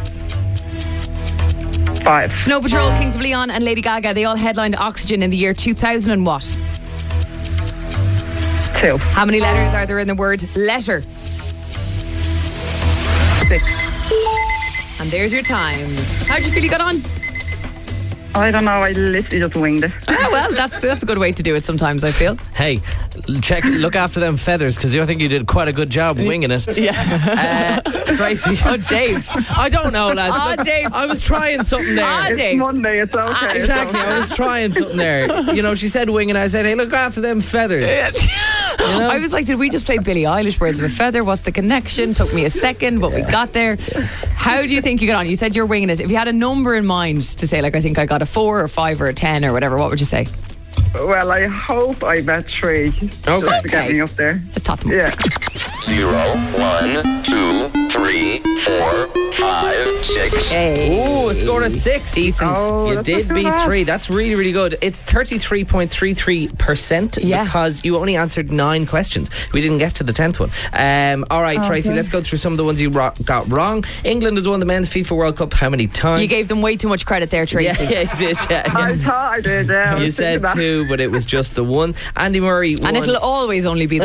5. Snow Patrol, Kings of Leon and Lady Gaga, they all headlined Oxygen in the year 2000 and what? 2. How many letters are there in the word letter? 6. And there's your time. How did you feel you got on? I don't know, I literally just winged it. Well, that's a good way to do it sometimes, I feel. Hey, look after them feathers, because I think you did quite a good job winging it. Yeah. Tracy. Oh, Dave. I don't know, lads. Oh, Dave. I was trying something there. It's Dave. Monday, it's okay. it's Exactly, okay. I was trying something there. You know, she said wing, and I said, hey, look after them feathers. You know? I was like, did we just play Billie Eilish, Birds of a Feather? What's the connection? Took me a second, but we got there. How do you think you got on? You said you're winging it. If you had a number in mind to say, like, I think I got a 4 or 5 or a 10 or whatever, what would you say? Well, I hope I bet 3. Okay. Just to get me up there. Let's top them up. Yeah. 0, 1, 2, 3, 4, 5, 6. Hey. Ooh, a score of 6. Decent. Oh, You that's did not too beat bad. 3. That's really, really good. It's 33.33% Yeah. because you only answered 9 questions. We didn't get to the 10th one. All right, Tracy, let's go through some of the ones you got wrong. England has won the men's FIFA World Cup how many times? You gave them way too much credit there, Tracy. Yeah, you did. Yeah. I thought I did, yeah. I You was said thinking that. 2, but it was just the 1. Andy Murray won. And it'll always only be the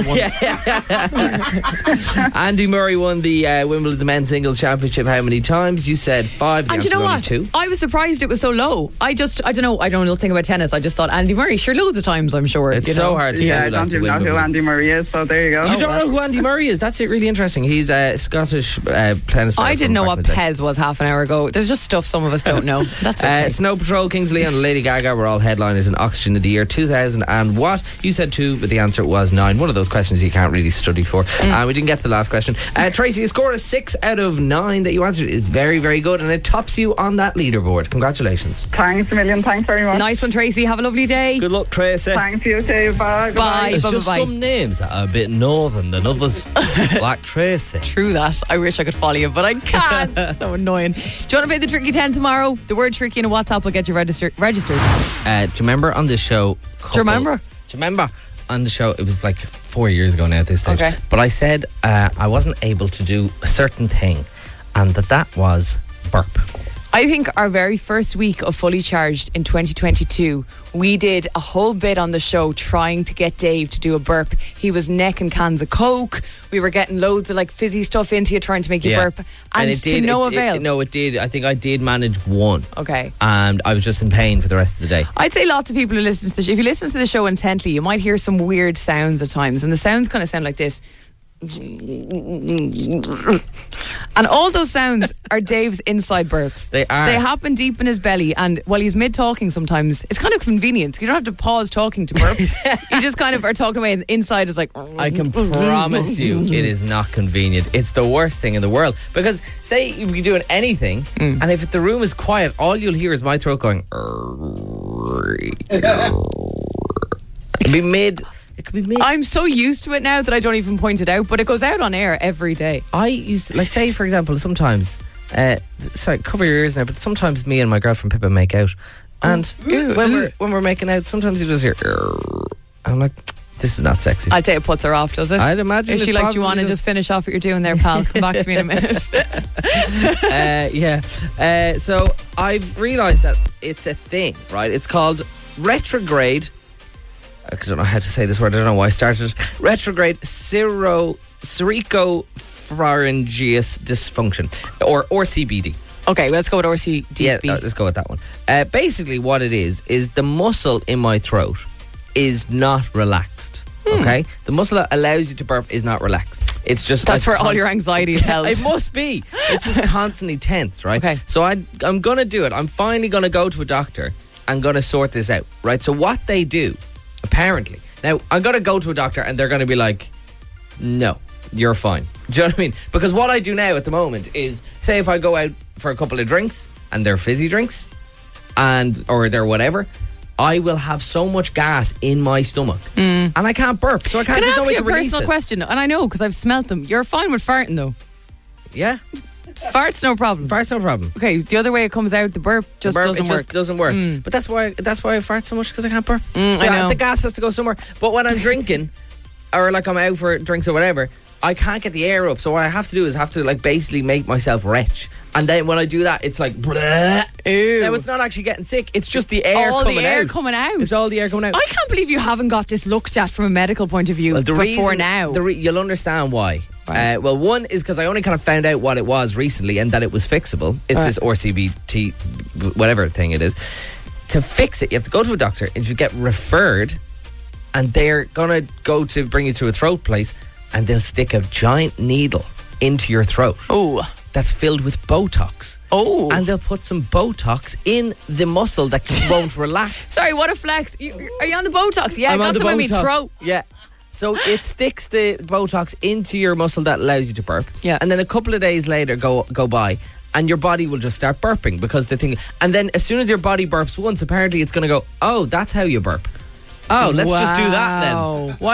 one. Andy Murray won the Wimbledon men's singles championship how many times? You said 5. The And you answer know was what? 32. I was surprised it was so low. I don't know. I don't know nothing about tennis. I just thought Andy Murray. Sure, loads of times, I'm sure. It's you so know. hard to Yeah, I do that don't to even know win. who Andy Murray is, so there you go. You don't know who Andy Murray is? That's it. Really interesting. He's a Scottish tennis player. I didn't know from what back in the day. Pez was half an hour ago. There's just stuff some of us don't know. That's okay. Snow Patrol, Kings Leon, and Lady Gaga were all headliners in Oxygen of the year 2000 and what? You said 2, but the answer was 9. One of those questions you can't really study for. We didn't get to the last question. Tracy, you scored a 6 out of 9 that you answered. Is very, very good, and it tops you on that leaderboard. Congratulations. Thanks a million. Thanks very much. Nice one, Tracy. Have a lovely day. Good luck, Tracy. Thanks, you too. Bye. Bye. It's just Bye-bye. some names that are a bit northern than others, like Tracy. True that. I wish I could follow you, but I can't. So annoying. Do you want to play the Tricky 10 tomorrow? The word tricky in a WhatsApp will get you registered. Do you remember on this show? Do you remember? Do you remember on the show? It was like 4 years ago now at this stage. Okay. But I said I wasn't able to do a certain thing, and that was burp. I think our very first week of Fully Charged in 2022, we did a whole bit on the show trying to get Dave to do a burp. He was necking cans of Coke. We were getting loads of like fizzy stuff into you, trying to make you burp. And it to did, no avail. No, it did. I think I did manage one. Okay. And I was just in pain for the rest of the day. I'd say lots of people who listen to the show, if you listen to the show intently, you might hear some weird sounds at times. And the sounds kind of sound like this. And all those sounds are Dave's inside burps. They are. They happen deep in his belly, and while he's mid-talking sometimes, it's kind of convenient. You don't have to pause talking to burp. You just kind of are talking away, and the inside is like... I can promise you it is not convenient. It's the worst thing in the world. Because say you'd be doing anything, and if the room is quiet, all you'll hear is my throat going... It'd be mid... It could be mid. I'm so used to it now that I don't even point it out, but it goes out on air every day. I used to, like, say for example, sometimes sorry, cover your ears now, but sometimes me and my girlfriend Pippa make out, and when we're making out, sometimes you just hear I'm like, this is not sexy. I'd say it puts her off, does it? I'd imagine Is she it like, do you probably want to does. just finish off what you're doing there, pal? Come back to me in a minute. So I've realised that it's a thing, right? It's called retrograde. I don't know how to say this word. I don't know why I started. Retrograde cervicopharyngeus dysfunction, or CBD. Okay, let's go with RCDB. Yeah, let's go with that one. Basically, what it is the muscle in my throat is not relaxed. Okay, the muscle that allows you to burp is not relaxed. It's just that's where all your anxiety is held. It must be. It's just constantly tense, right? Okay. So I'm gonna do it. I'm finally gonna go to a doctor and gonna sort this out, right? So what they do, apparently, now I'm gonna go to a doctor and they're gonna be like, no, you're fine. Do you know what I mean? Because what I do now at the moment is, say if I go out for a couple of drinks and they're fizzy drinks, or they're whatever, I will have so much gas in my stomach and I can't burp, so I can't. Can I there's no ask way you to a release personal it. question? And I know because I've smelt them. You're fine with farting though. Yeah, Fart's no problem. fart's no problem. Okay, the other way it comes out, the burp just The burp, doesn't it work. just doesn't work. But that's why I fart so much, because I can't burp. I know. The gas has to go somewhere. But when I'm drinking, or like I'm out for drinks or whatever, I can't get the air up. So what I have to do is like basically make myself retch. And then when I do that, it's like, bleh. Ew. Now it's not actually getting sick. It's just the air all coming the air out. coming out. It's all the air coming out. I can't believe you haven't got this looked at from a medical point of view Well, the before reason, now. You'll understand why. Right. Well, one is because I only kind of found out what it was recently and that it was fixable. It's this RCBT, whatever thing it is. To fix it, you have to go to a doctor and you get referred, and they're going to go to bring you to a throat place, and they'll stick a giant needle into your throat. Oh. That's filled with Botox. Oh. And they'll put some Botox in the muscle that won't relax. Sorry, what a flex. Are you on the Botox? Yeah, I'm I on got the some in my Botox. throat. Yeah. So it sticks the Botox into your muscle that allows you to burp. Yeah. And then a couple of days later go by, and your body will just start burping because the thing. And then as soon as your body burps once, apparently it's going to go, oh, that's how you burp. Oh, let's just do that Wow. then.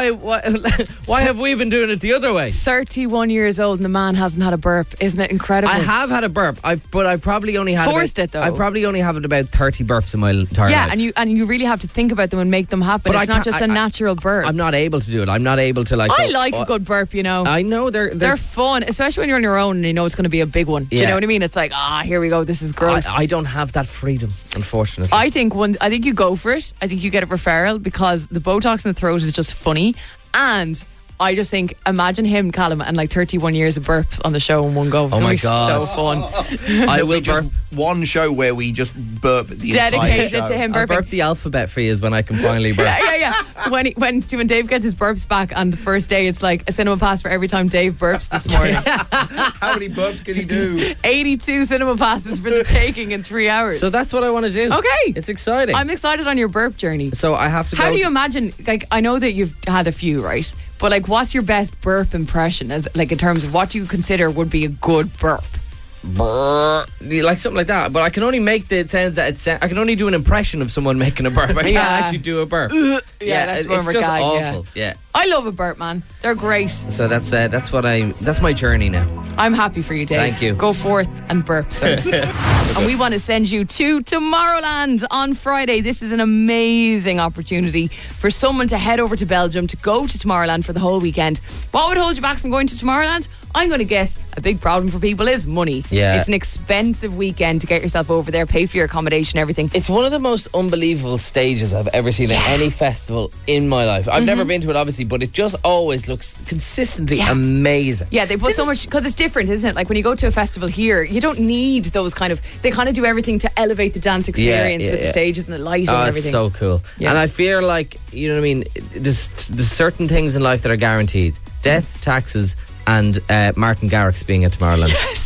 Why have we been doing it the other way? 31 years old and the man hasn't had a burp. Isn't it incredible? I have had a burp, but I've probably only had Forced it, though. I probably only have about 30 burps in my entire Yeah, life. and you really have to think about them and make them happen. But It's I not can't- just a natural burp. I'm not able to do it. I'm not able to like. I go, like a good burp, you know. I know They're fun, especially when you're on your own and you know it's going to be a big one. Do you Yeah. know what I mean? It's like, here we go. This is gross. I don't have that freedom, unfortunately. I think you go for it. I think you get a referral because the Botox in the throat is just funny, and I just think, imagine him, Callum, and like 31 years of burps on the show in one go. It's Oh my gonna be God. so fun. I There'll will be just burp. one show where we just burp the entire Dedicated show. to him I'll burping. burp the alphabet for you when I can finally burp. Yeah. When Dave gets his burps back on the first day, it's like a cinema pass for every time Dave burps this morning. How many burps can he do? 82 cinema passes for the taking in 3 hours. So that's what I want to do. Okay. It's exciting. I'm excited on your burp journey. So I have to go. How do you imagine, like, I know that you've had a few, right? But like, what's your best burp impression, as like in terms of what do you consider would be a good burp? Brr, like something like that, but I can only make the sounds that I can only do an impression of someone making a burp. I can't Yeah. actually do a burp. That's one it's we're just gagged, awful. Yeah. I love a burp, man. They're great. So that's my journey now. I'm happy for you, Dave. Thank you. Go forth and burp, sir. And we want to send you to Tomorrowland on Friday. This is an amazing opportunity for someone to head over to Belgium to go to Tomorrowland for the whole weekend. What would hold you back from going to Tomorrowland? I'm going to guess a big problem for people is money. Yeah. It's an expensive weekend to get yourself over there, pay for your accommodation, everything. It's one of the most unbelievable stages I've ever seen at any festival in my life. I've never been to it, obviously, but it just always looks consistently amazing. Yeah, they put so much, because it's different, isn't it? Like when you go to a festival here, you don't need those kind of, they kind of do everything to elevate the dance experience with the stages and the lighting and everything. It's so cool. Yeah. And I feel like, you know what I mean, there's certain things in life that are guaranteed. Death, taxes, and Martin Garrix being at Tomorrowland.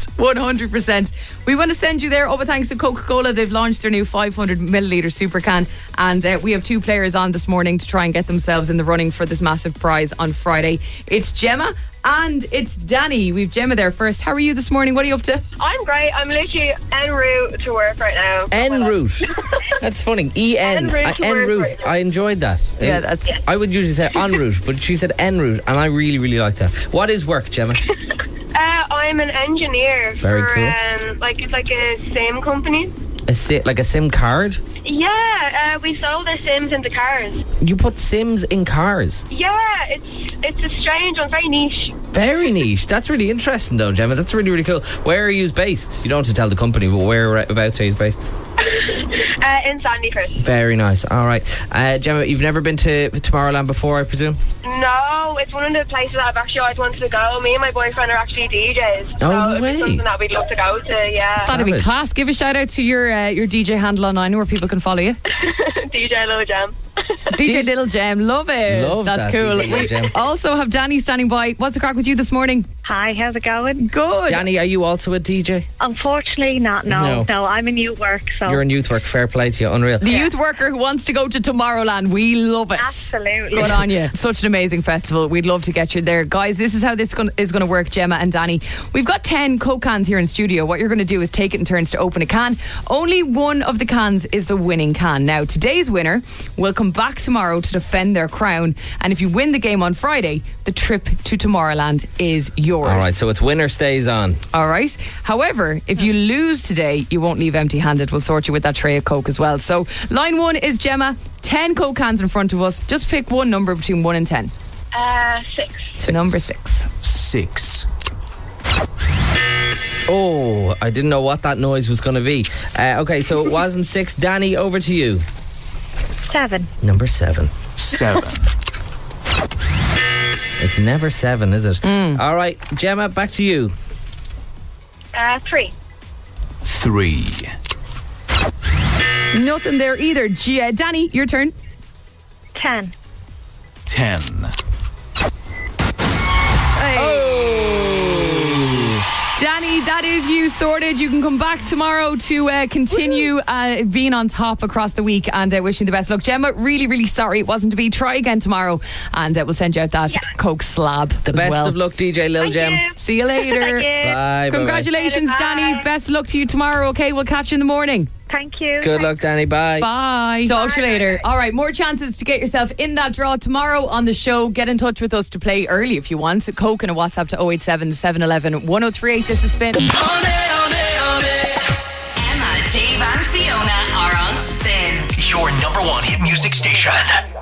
100%. We want to send you there. But thanks to Coca-Cola, they've launched their new 500 milliliter super can, and we have 2 players on this morning to try and get themselves in the running for this massive prize on Friday. It's Gemma and it's Danny. We've Gemma there first. How are you this morning? What are you up to? I'm great. I'm literally en route to work right now. En route. That's funny. En route to en work route. right now. I enjoyed that. Yeah, that's. I would usually say en route, but she said en route, and I really, really like that. What is work, Gemma? I'm an engineer Very for cool. it's like a SIM company. Like a SIM card? Yeah, we sold our Sims into cars. You put Sims in cars? Yeah, it's a strange one, very niche. Very niche. That's really interesting, though, Gemma. That's really, really cool. Where are you based? You don't have to tell the company, but whereabouts are you based? In Sandyford. Very nice. All right. Gemma, you've never been to Tomorrowland before, I presume? No, it's one of the places I've actually always wanted to go. Me and my boyfriend are actually DJs. Oh, so way. it's something that we'd love to go to, yeah. That'd be class. Give a shout out to your DJ handle online where people can follow you. DJ Lil Jam. DJ Little Gem, love it. Love That's that, cool. DJ Little We Gem. also have Danny standing by. What's the crack with you this morning? Hi, how's it going? Good. Danny, are you also a DJ? Unfortunately not, no. No. No, I'm in youth work, so... You're in youth work. Fair play to you. Unreal. The youth worker who wants to go to Tomorrowland. We love it. Absolutely. Good on you. Such an amazing festival. We'd love to get you there. Guys, this is how this is going to work, Gemma and Danny. We've got 10 Coke cans here in studio. What you're going to do is take it in turns to open a can. Only one of the cans is the winning can. Now, today's winner will come back tomorrow to defend their crown. And if you win the game on Friday, the trip to Tomorrowland is yours. All right, so it's winner stays on. All right. However, if you lose today, you won't leave empty-handed. We'll sort you with that tray of Coke as well. So line 1 is Gemma. 10 Coke cans in front of us. Just pick one number between 1 and 10. 6. Number 6. 6. Oh, I didn't know what that noise was going to be. Okay, so it wasn't 6. Danny, over to you. 7. Number 7. 7. It's never 7, is it? All right, Gemma, back to you. 3. 3. Nothing there either. Danny, your turn. 10. 10. Danny, that is you sorted. You can come back tomorrow to continue being on top across the week, and wishing you the best luck. Gemma, really, really sorry it wasn't to be. Try again tomorrow, and we'll send you out that Coke slab. The as best well. of luck, DJ Lil Gem. See you later. Bye. Congratulations, Bye. Danny. Best of luck to you tomorrow. Okay, we'll catch you in the morning. Thank you. Good luck, Danny. Bye. Bye. Talk to you later. All right, more chances to get yourself in that draw tomorrow on the show. Get in touch with us to play early if you want. Coke and a WhatsApp to 087 711 1038. This is Spin. Emma, Dave and Fiona are on Spin. Your number 1 hit music station.